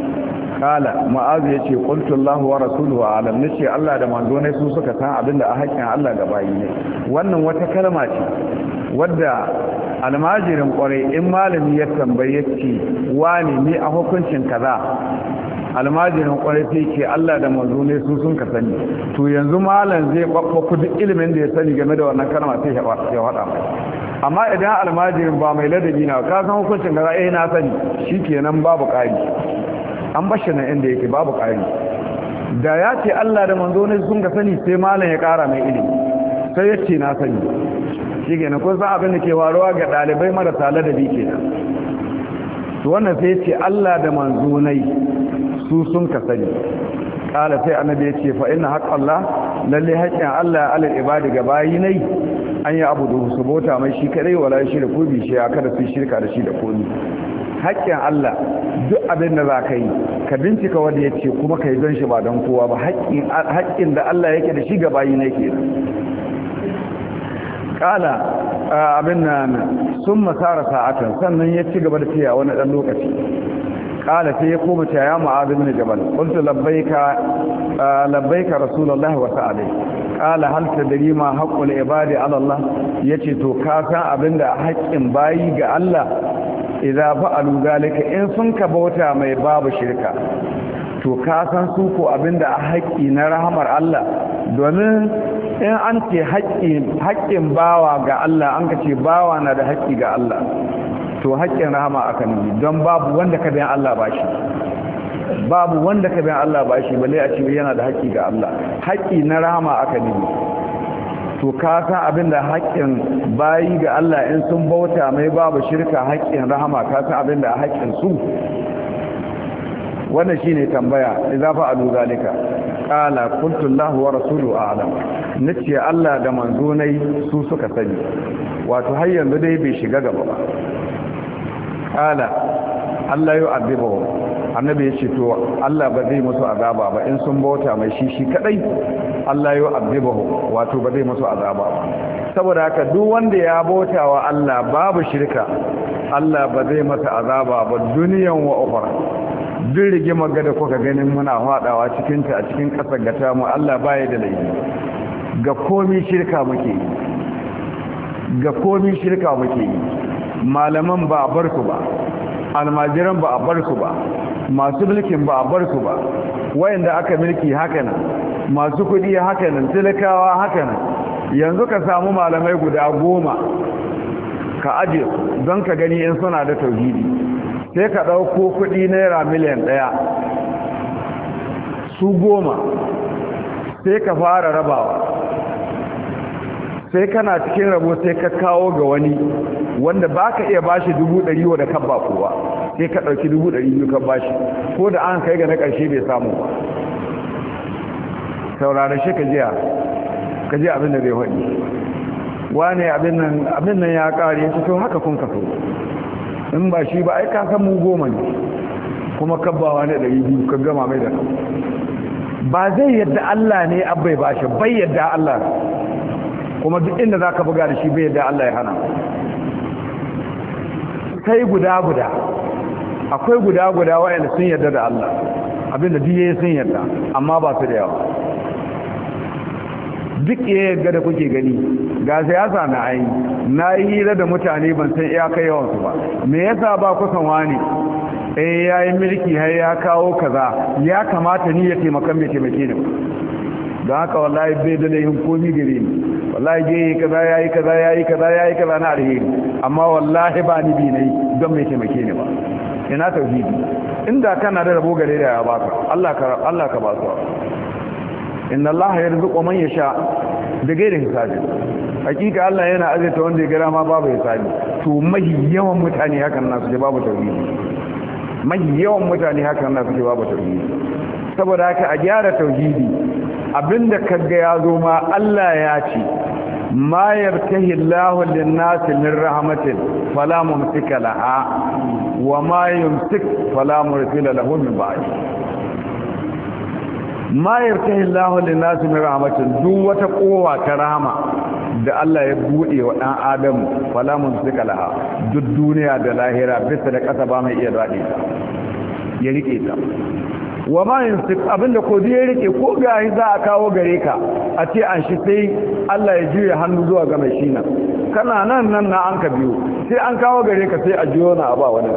kala ma'azu yace qultu Allahu wa rasuluhu a'lam nace Allah da manzo ne su suka san abinda a haƙƙin Allah ga bayi ne wannan wata kalma ce wadda almajirin kwarai in malami ya tambaye ce wani ne a hukuncin kaza almajirin kwarai sai ce Allah da manzo ne su sun ka sani to yanzu malam zai babbaku duk ilimin da ya sani game da wannan kalma sai ya faɗa mai amma idan almajirin ba mai ladabi na ka san hukuncin kaza eh na sani shikenan babu ƙari an bashi nan inda yake babu ƙari da ya ce Allah da manzo ne sun ka sani sai malam ya ƙara mai ilimi sai ya ce na sani shikenan kun san abin da ke waruwa ga ɗalibai marasa ladabi kenan to wannan sai ya ce Allah da manzo ne su sun ka sani kala sai annabi ya ce fa inna haqqallah lalle haƙƙin Allah alal ibadi ga bayi ne an yi abu da su bota mai shi kadai wala shi da ko bi shi kada su shirka da shi da komi haƙƙin Allah duk abin da za ka yi ka bincika wanda ya ce kuma ka yi don shi ba don kowa ba haƙƙin da Allah yake da shi ga bayi ne ke kala abin nan sun masara sa'atan sannan ya ci gaba da tiya wani ɗan lokaci kala sai ya koma ta ya mu'adh ibn jabal qultu labbaika labbaika rasulullahi wa sa'alai kala hal tadri ma haqqul ibadi ala Allah yace to ka san abinda haƙƙin bayi ga Allah idza fa'alu zalika in sun ka bauta mai babu shirka to ka san su ko abinda haƙƙi na rahamar Allah domin in an ce haƙƙin bawa ga Allah an ka ce bawa na da haƙƙi ga Allah to haƙƙin rahama aka nuni don babu wanda ka bayan Allah ba shi babu wanda ka bayan Allah ba shi balle a ce yana da haƙƙi ga Allah haƙƙi na rahama aka nuni to ka san abin da haƙƙin bayi ga Allah in sun bauta mai babu shirka haƙƙin rahama ka san abin da haƙƙin su wannan shine tambaya idza fa'alu zalika qala qultu Allah wa rasuluhu a'lam nace Allah da manzonai su suka sani wato har yanzu dai bai shiga gaba ba qala Allah yu'adhibuhum annabi ya ce to Allah ba zai musu azaba ba in sun bauta mai shi shi kadai Allah yu'adhibuhum wato ba zai musu azaba ba saboda haka duk wanda ya bauta wa Allah babu shirka Allah ba zai masa azaba ba duniyan wa ukhra duk rigimar ga da kuka ganin muna fadawa cikin ta a cikin kasar gata mu Allah baya da laifi ga komai shirka muke ga komai shirka muke malaman ba a bar su ba almajiran ba a bar su ba masu mulkin ba a bar su ba wayanda aka mulki haka nan masu kudi haka nan talakawa haka nan yanzu ka samu malamai guda goma ka aje don ka gani in suna da tauhidi sai ka ɗauko kudi naira miliyan ɗaya su goma sai ka fara rabawa sai kana cikin rabo sai ka kawo ga wani wanda ba ka iya bashi dubu ɗari wa da kabba kowa sai ka ɗauki dubu ɗari biyu ka bashi ko da an kai ga na ƙarshe bai samu ba saurara shi ka jiya ka ji abin da zai haɗi wane abin nan ya ƙare ya to haka kun kaso in ba shi ba ai ka san mu goma ne kuma kabbawa ne ɗari biyu ka gama mai da ba zai yadda Allah ne abai ba shi bai yadda Allah kuma duk inda za ka buga da shi bai yadda Allah ya hana sai guda guda akwai guda guda wa'anda sun yarda da Allah abinda diye sun yarda amma ba su da yawa duk ya yarda da kuke gani ga siyasa na ai na yi hira da mutane ban san iyaka yawan su ba me yasa ba kusan wani eh yayin mulki har ya kawo kaza ya kamata ni ya taimaka mai taimake ni don haka wallahi bai da yin komi gare ni wallahi je yi kaza yayi kaza yayi kaza yayi kaza na alheri amma wallahi ba ni bi nayi don mai taimake ni ba ina tauhidi inda kana da rabo gare da ya baka Allah ka Allah ka ba su inna Allah yarzuqu man yasha da gairin hisabi hakika Allah yana azurta wanda ya gara ma babu hisabi to mai yawan mutane hakan nasu da babu tauhidi mai yawan mutane hakan nasu da babu tauhidi saboda haka a gyara tauhidi abinda kaga ya zo ma Allah ya ce ma yartahi Allahu lin-nasi min rahmatin fala mumsika laha wa ma yumsik fala mursila lahu min ba'd ma yartahi Allahu lin-nasi min rahmatin duk wata kowa ta rahama da Allah ya bude wa dan Adam fala mumsika laha duk duniya da lahira bisa da kasa ba mai iya dade ta ya rike ta wa ma yumsik abinda ko ya rike ko ga za a kawo gare ka a ce an shi sai Allah ya juye hannu zuwa ga mai shina kana nan nan na an ka biyo sai an kawo gare ka sai a jiyo na ba wani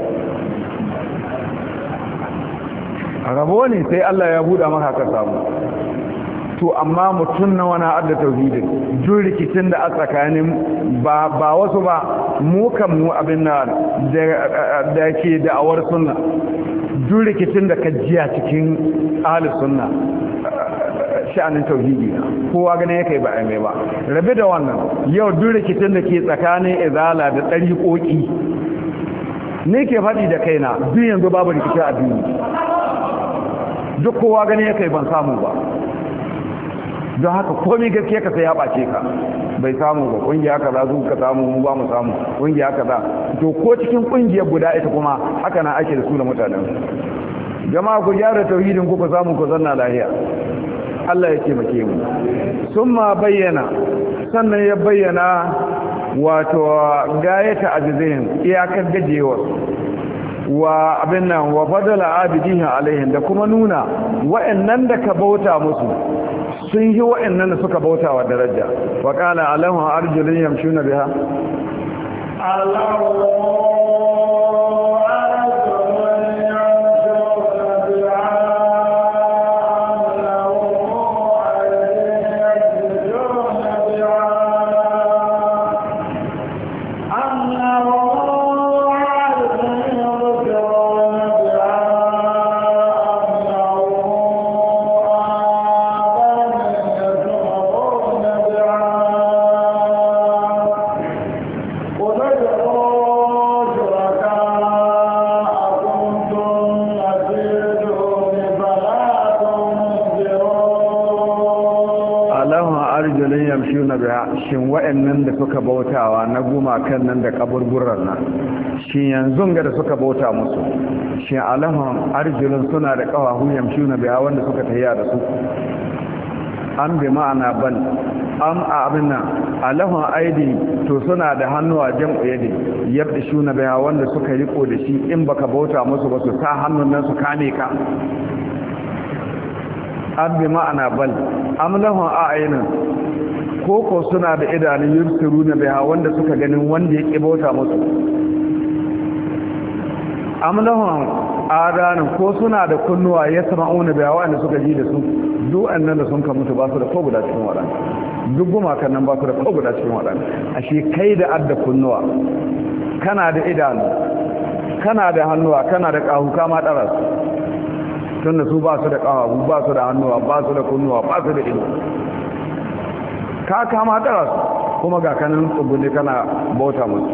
a rabo ne sai Allah ya buɗa maka ka samu to amma mutum na wani adda tauhidin jin rikicin da a tsakanin ba ba wasu ba mu kan mu abin da da ke da'awar sunna duk rikicin da ka jiya cikin ahlus sunna sha'anin tauhidi kowa gane yake ba ai mai ba rabe da wannan yau duk rikicin da ke tsakanin izala da dariƙoƙi ne ke faɗi da kaina duk yanzu babu rikicin addini duk kowa gane yake ban samu ba don haka komai gaskiya ka sai ya bace ka bai samu ba kungiya kaza su ka samu mu ba mu samu kungiya kaza to ko cikin kungiyar guda ita kuma haka na ake da su da mutanen jama'a ku gyara tauhidin ku ku samu ku zanna lafiya Allah ya taimake mu summa bayyana sannan ya bayyana wato gayata ajizin iyakar gajewa wa abin nan wa fadala abidiha alaihim da kuma nuna wa'annan da ka bauta musu sun yi wa'annan da suka bauta wa daraja wa qala alahu arjulun yamshuna biha Allahu yamshuna biha shin wa'annan da suka bautawa na gumakan nan da kaburburan nan shin yanzu ga da suka bauta musu shin alahum arjulun suna da kafahu yamshuna biha wanda suka tahiya da su an bi ma'ana bal am abinna alahum aidi to suna da hannuwa jam'u yadi yabda shuna biha wanda suka riko da shi in baka bauta musu ba su sa hannun nan su kame ka an bi ma'ana bal amlahun a'ayinin koko suna da idanun yursiru na biya wanda suka ganin wanda ya ƙibauta musu amlahun adanin ko suna da kunnuwa ya sama'una biya wanda suka ji da su duk annan da sun ka mutu ba su da ko guda cikin waɗanda duk gumakan nan ba su da ko guda cikin waɗanda ashe kai da adda kunnuwa kana da idanu kana da hannuwa kana da ƙahu kama ɗara su tun da su ba su da ƙawabu ba su da hannuwa ba su da kunnuwa ba su da ido ka kama ɗara su kuma ga kanin tsubuni kana bauta musu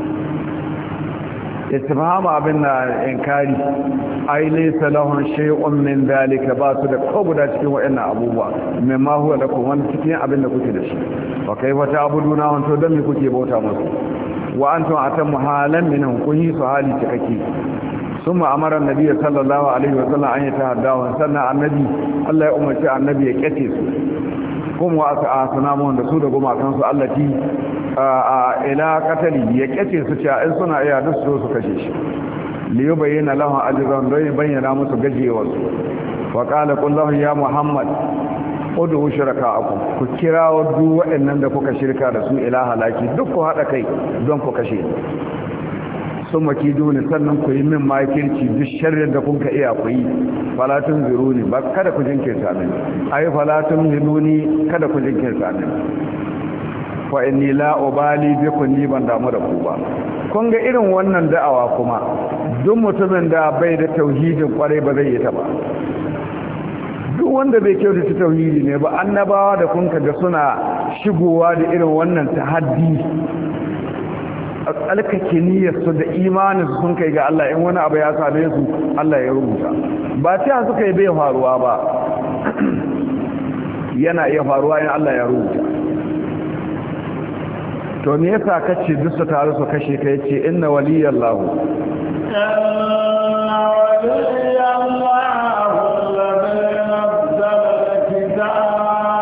istifhama abin na inkari ai laysa lahum shay'un min dalika ba su da ko guda cikin wayannan abubuwa mimma huwa lakum wani cikin abin da kuke da shi wa kaifa ta'buduna wa to dan me kuke bauta musu wa antum atammu halan minhum kun yi su hali cikake ثم امر النبي صلى الله عليه وسلم ان يتهداهم sannan annabi Allah ya umarci annabi ya kace su kuma wa asnamu da su da gumakan su Allah ti a ila katali ya kace su cewa in suna iya duk su su kashe shi li yubayyana lahu ajran don bayyana musu gajewar su wa qala qul lahu ya muhammad udu shuraka'akum ku kirawo duk waɗannan da kuka shirka da su ila halaki duk ku hada kai don ku kashe sun maki duni sannan ku yi min makirci duk sharrin da kun ka iya ku yi falatun ziruni ba kada ku jinkirta ne ai falatun ziruni kada ku jinkirta ne fa inni la ubali bikum ni ban damu da ku ba kun ga irin wannan da'awa kuma duk mutumin da bai da tauhidin kwarai ba zai yi ta ba duk wanda bai kyautata tauhidi ne ba annabawa da kun ga suna shigowa da irin wannan tahaddi alkake niyyarsu da imaninsu sun kai ga Allah in wani abu ya same su Allah ya rubuta ba ta suka yi bai faruwa ba yana iya faruwa in Allah ya rubuta to me yasa kace duk su taru su kashe ka yace inna waliyallahu inna waliyallahu alladhi nazzala al-kitaba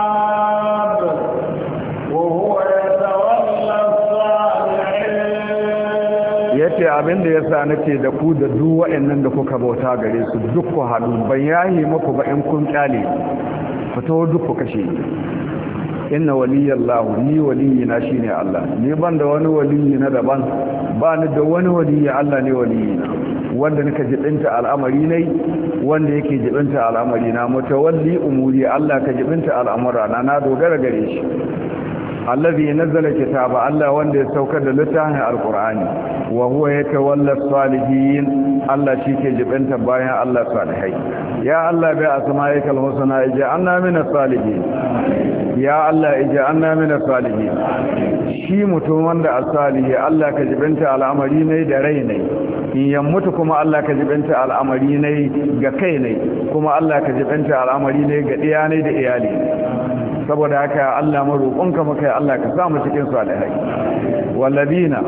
yace abin da yasa nace da ku da duk wa'annan da kuka bauta gare su duk ku hadu ban yahi muku ba in kun kyale fito duk ku kashe inna waliyallahu ni waliyina shine Allah ni ban da wani waliyi na daban ba ni da wani waliyi Allah ne waliyina wanda nika jibinta al'amari ne wanda yake jibinta al'amari na mutawalli umuri Allah ka jibinta al'amura na na dogara gare shi allazi nazzala kitaba Allah wanda ya saukar da littafin alqur'ani wa huwa yatawalla salihin Allah shike jibinta bayan Allah salihai ya Allah bi asma'ikal husna ij'alna min as-salihin ya Allah ij'alna min as-salihin shi mutum wanda as-salihi Allah ka jibinta al'amari ne da rai ne in ya mutu kuma Allah ka jibinta al'amari ne ga kai ne kuma Allah ka jibinta al'amari ne ga diya ne da iyali saboda haka Allah maroƙonka maka Allah ka samu cikin salihai walladina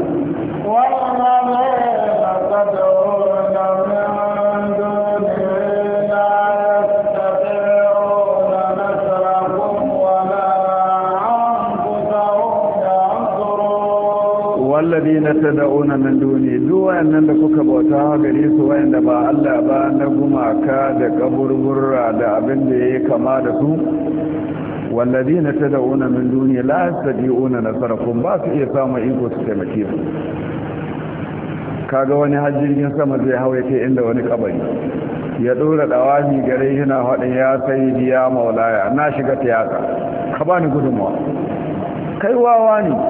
والذين تدعون من دونه لا يستطيعون نصركم ولا أنفسهم ينصرون والذين تدعون من دونه duk wayannan da kuka bauta gare su wayanda ba Allah ba na gumaka da kaburburra da abin da yake kama da su والذين تدعون من دونه لا يستطيعون نصركم ba su iya samu iko su taimake ku kaga wani hajjirgin sama zai hawaye kai inda wani kabari ya dora dawami gare yana hadin ya sayyidi ya maulaya na shiga tiyaka ka bani gudunmawa kai wawa ne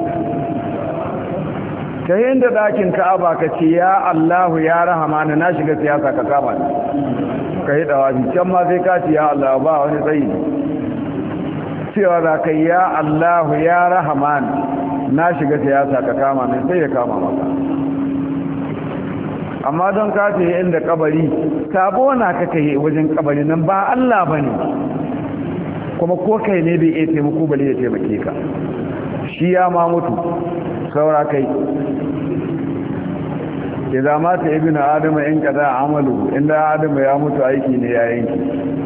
kai inda dakin Ka'aba ka ce ya Allah ya Rahman na shiga tiyaka ka kama ni kai dawami can ma sai ka ce ya Allah ba wani sayyidi cewa za ka ya Allah ya Rahman na shiga siyasa ka kama min sai ya kama maka amma don ka ce inda kabari sabo na kaka yi wajen kabari nan ba Allah bane kuma ko kai ne bai iya taimako bale ya taimake ka shi ya ma mutu saura kai idza mata ibnu adama in qada amalu inda adama ya mutu aiki ne ya yanki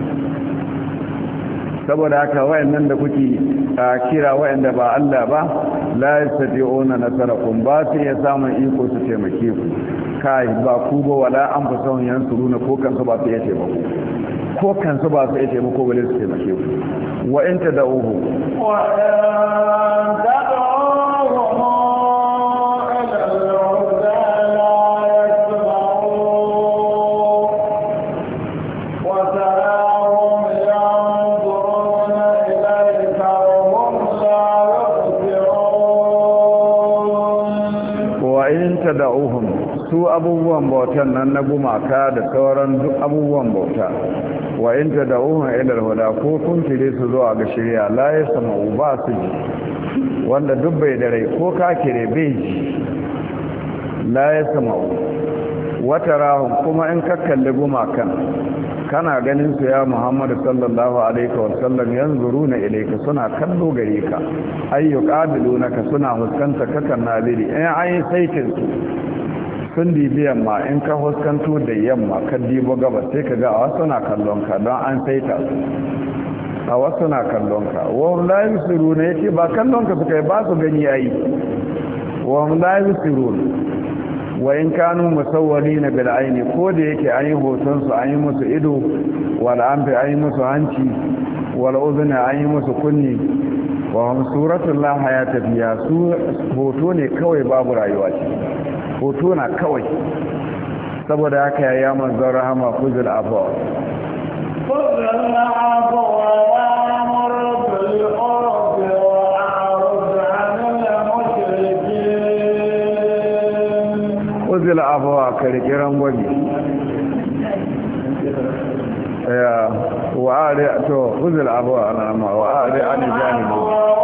saboda haka wayannan da kuke kira wayanda ba Allah ba la yastati'una nasarakum ba su iya samun iko su taimake ku kai ba ku ba wala an fa sauran yansuruna ko kansu ba su iya taimako ko kansu ba su iya taimako bale su taimake ku wa in tad'uhu wa da'uhum su abubuwan bautan nan na gumaka da sauran duk abubuwan bauta wa in tad'uhum ila al-huda ko kun kire su zuwa ga shari'a la yasma'u ba su ji wanda duk bai da rai ko ka kire bai ji la yasma'u wata rahun kuma in ka kalli gumakan kana ganin su ya Muhammadu sallallahu alaihi wa sallam yanzuruna ilayka suna kallo gare ka ayyuqabilunaka suna huskanta kakan nabiri in ayi saitin su sun dibiyan ma in ka huskanto da yamma ka dibo gaba sai ka ga a wasu na kallon ka don an saita su a wasu na kallon ka wa la yusiruna yace ba kallon ka suka yi ba su gani ayi wa la yusiruna wa in kanu musawwalina bil aini ko da yake an yi hoton su an yi musu ido wal anfi an yi musu hanci wal udhuni an yi musu kunni wa hum suratul la hayata fiha su hoto ne kawai babu rayuwa ce hoto na kawai saboda haka ya manzon rahama kuzul afwa kuzul afwa wa amr bil urfi uzil abuwa karkiran gwabi ya wa'ari to uzil abuwa alama wa'ari an janibi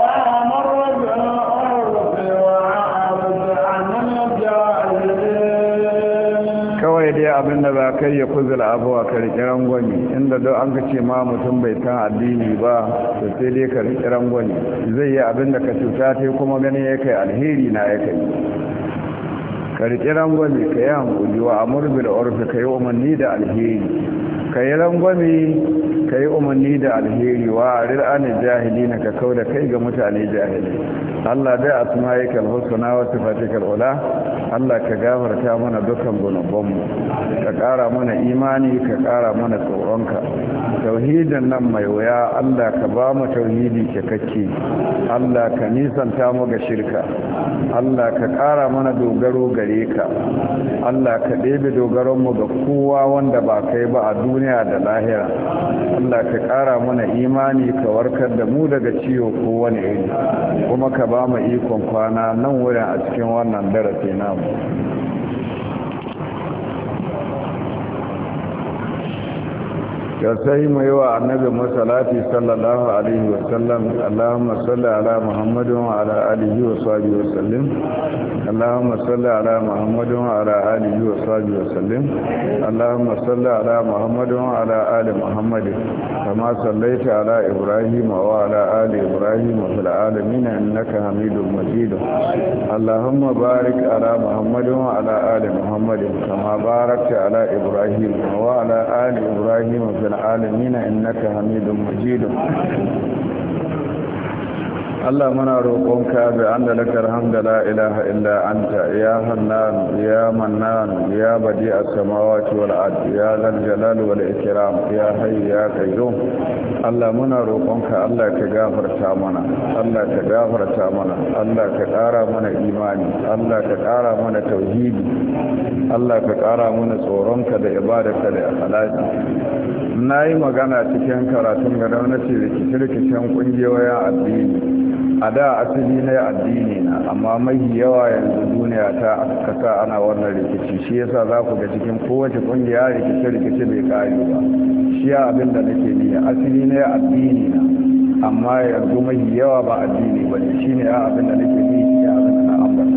kawai dai abinda ba kai ya kuzil abuwa karkiran gwani inda don an ka ce ma mutum bai san addini ba to sai dai karkiran gwani zai yi abinda ka cuta ta kuma ganin ya kai alheri na ya kai ka riƙi rangwami ka yi hankuli wa amurbi da orfi ka yi umarni da alheri ka yi rangwami ka yi umarni da alheri wa rir'anin jahili na ka kau da kai ga mutane jahili Allah dai a suna yi kalhusuna wasu fatikar ula Allah ka gafarta mana dukkan gunubanmu ka ƙara mana imani ka ƙara mana tsoronka tauhidin nan mai wuya Allah ka ba mu tauhidi cikakke Allah ka nisanta mu ga shirka Allah ka ƙara mana dogaro gare ka Allah ka ɗebe dogaronmu ga kowa wanda ba kai ba a duniya da lahira Allah ka ƙara mana imani ka warkar da mu daga ciwo kowane iri kuma ka ba mu ikon kwana nan wurin a cikin wannan darasi namu ya sai mu yi wa annabi masalati sallallahu alaihi wasallam Allahumma salli ala Muhammadin wa ala alihi wa sahbihi wasallim Allahumma salli ala Muhammadin wa ala alihi wa sahbihi wasallim Allahumma salli ala Muhammadin wa ala ali Muhammadin kama sallaita ala Ibrahim wa ala ali Ibrahim fil alamin innaka Hamidum Majid Allahumma barik ala Muhammadin wa ala ali Muhammadin kama barakta ala Ibrahim wa ala ali Ibrahim العالمين إنك حميد مجيد Allah muna roƙonka bi anda lakal hamda la ilaha illa anta ya hannan ya mannan ya badi as-samawati wal ard ya zal jalali wal ikram ya hayy ya qayyum Allah muna roƙonka Allah ka gafarta mana Allah ka gafarta mana Allah ka ƙara mana imani Allah ka ƙara mana tauhidi Allah ka ƙara mana tsoronka da ibadarka da ikhlasi nayi magana cikin karatun ga gwamnati rikice-rikicen kungiyoyin addini a da asali na addini na amma mai yawa yanzu duniya ta kasa ana wannan rikici shi yasa za ku ga cikin kowace kungiya rikice-rikice bai kare ba shi ya abin da nake niyya asali na addini na amma yanzu mai yawa ba addini ba ne shi ne ya abin da nake niyya shi ya abin da na ambata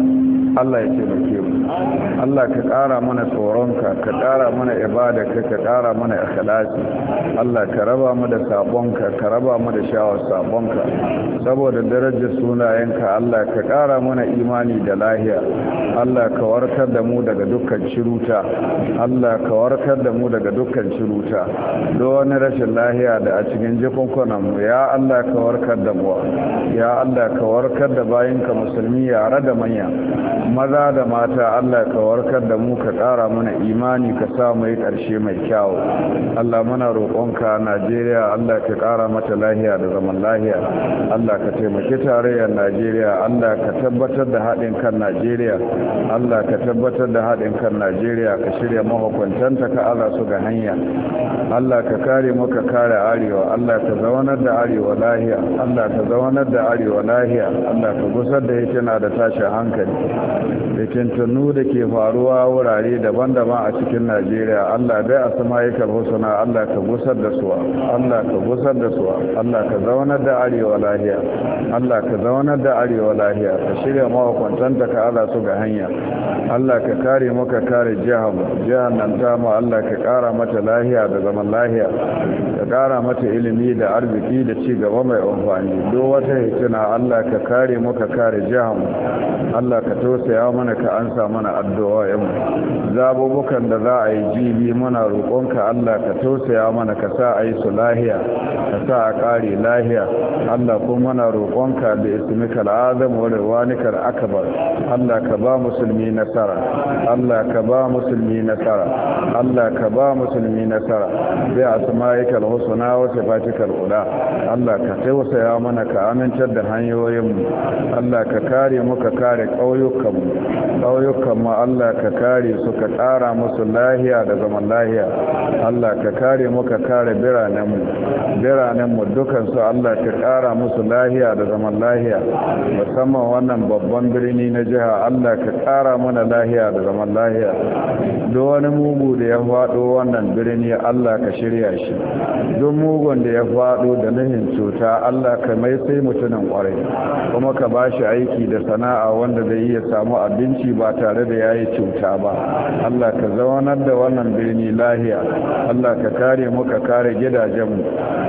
Allah ya taimake mu Allah ka ƙara mana tsoronka ka ƙara mana ibada ka ka ƙara mana ikhlasi Allah ka raba mu da sabonka ka raba mu da shawar sabonka saboda darajar sunayenka Allah ka ƙara mana imani da lahiya Allah ka warkar da mu daga dukkan ciruta Allah ka warkar da mu daga dukkan ciruta do wani rashin lahiya da a cikin jikunkunan mu ya Allah ka warkar da mu ya Allah ka warkar da bayinka musulmi yare da manya maza da mata Allah ka warkar da mu ka ƙara mana imani ka sa mu yi ƙarshe mai kyau Allah muna roƙonka Najeriya Allah ka ƙara mata lahiya da zaman lahiya Allah ka taimaki tarayyar Najeriya Allah ka tabbatar da haɗin kan Najeriya Allah ka tabbatar da haɗin kan Najeriya ka shirya mahukuntanta ka ala su ga hanya Allah ka kare mu ka kare arewa Allah ka zaunar da arewa lahiya Allah ka zaunar da arewa lahiya Allah ka gusar da hitina da tashin hankali da kintanu da ke faruwa wurare daban-daban a cikin Najeriya Allah bai asma'ikal husna Allah ka gusar da su Allah ka gusar da su Allah ka zaunar da arewa lahiya Allah ka zaunar da arewa lahiya ka shirya mahukuntanta ka ala su ga hanya Allah ka kare mu ka kare jihar jihar nan ta mu Allah ka kara mata lahiya da zaman lahiya ka kara mata ilimi da arziki da ci gaba mai amfani duk wata hitina Allah ka kare mu ka kare jihar mu Allah ka tausaya mana ka ansa mana addu'o'in mu zabubukan da za a yi jibi muna roƙonka Allah ka tausaya mana ka sa a yi su lahiya ka sa a kare lahiya Allah kuma muna roƙonka da ismikal azam wa ridwanikal akbar Allah ka ba musulmi nasara Allah ka ba musulmi nasara Allah ka ba musulmi nasara bi asma'ikal husna wa sifatikal ula Allah ka tausaya mana ka amintar da hanyoyin mu Allah ka kare mu ka kare ƙauyukan mu ƙauyukan mu Allah ka kare su ka ƙara musu lahiya da zaman lahiya Allah ka kare mu ka kare biranen mu biranen mu dukan su Allah ka ƙara musu lahiya da zaman lahiya musamman wannan babban birni na jiha Allah ka ƙara mana lahiya da zaman lahiya duk wani mugu da ya faɗo wannan birni Allah ka shirya shi duk mugun da ya faɗo da nuhin cuta Allah ka mai sai mutumin ƙwarai kuma ka ba shi aiki da sana'a wanda zai iya samu abinci ba tare da yayi cuta ba Allah ka zaunar da wannan birni lahiya Allah ka kare mu ka kare gidajenmu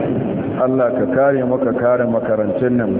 Allah ka kare mu ka kare makarantun nan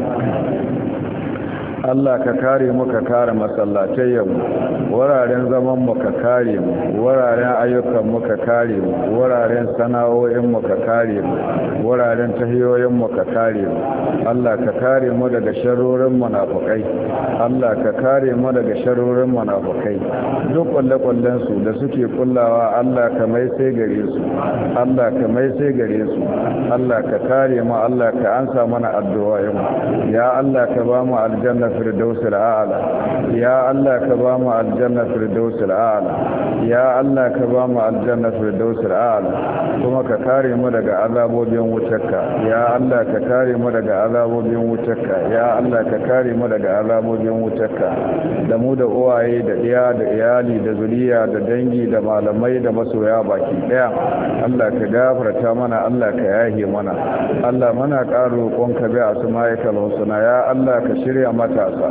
Allah ka kare mu ka kare masallatayen mu wuraren zaman mu ka kare mu wuraren ayyukan mu ka kare mu wuraren sana'o'in mu ka kare mu wuraren tahiyoyin mu ka kare mu Allah ka kare mu daga sharorin munafikai Allah ka kare mu daga sharorin munafikai duk kullakullen su da suke kullawa Allah ka mai sai gare su Allah ka mai sai gare su Allah ka kare mu Allah ka ansa mana addu'o'in mu ya Allah ka ba mu aljanna الفردوس الأعلى يا الله كبام الجنة الفردوس الأعلى يا الله كبام الجنة الفردوس الأعلى كما ككاري مدق عذاب بيوم وتكا يا الله ككاري مدق عذاب بيوم وتكا يا الله ككاري مدق عذاب بيوم وتكا da mu da uwaye da iya da iyali da zuriya da dangi da malamai da masoya baki daya Allah ka gafarta mana Allah ka yahe mana Allah muna ƙaro roƙonka bi asma'ikal husna ya Allah ka shirya matasa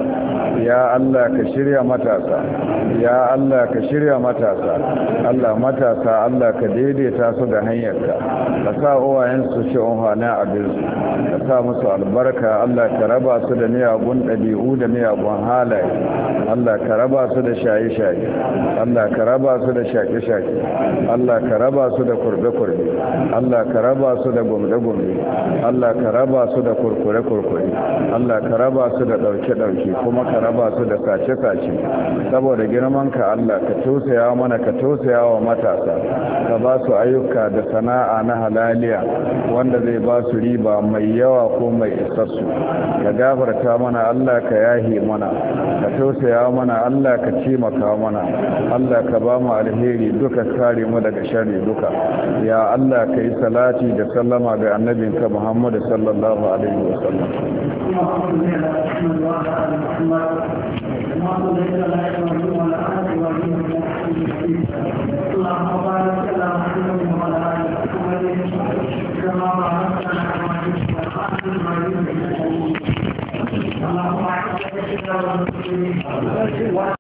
ya Allah ka shirya matasa ya Allah ka shirya matasa Allah matasa Allah ka daidaita su da hanyarka ka sa uwayen su ci unhana abin ka sa musu albarka Allah ka raba su da miyagun ɗabi'u da miyagun halaye Allah ka raba su da shaye-shaye Allah ka raba su da shaƙe-shaƙe Allah ka raba su da kurbe-kurbe Allah ka raba su da gumbe-gumbe Allah ka raba su da kurkure-kurkure Allah ka raba su da ɗauke-ɗauke kuma ka raba su da sace-sace saboda girman ka Allah ka tausaya mana ka tausaya wa matasa ka ba su ayyuka da sana'a na halaliya wanda zai ba su riba mai yawa ko mai isassu ka gafarta mana Allah ka yahi mana ka tausaya mana Allah ka cimaka mana Allah ka ba mu alheri duka kare mu daga sharri duka ya Allah ka yi salati da sallama ga annabinka Muhammad sallallahu alaihi wasallam اللهم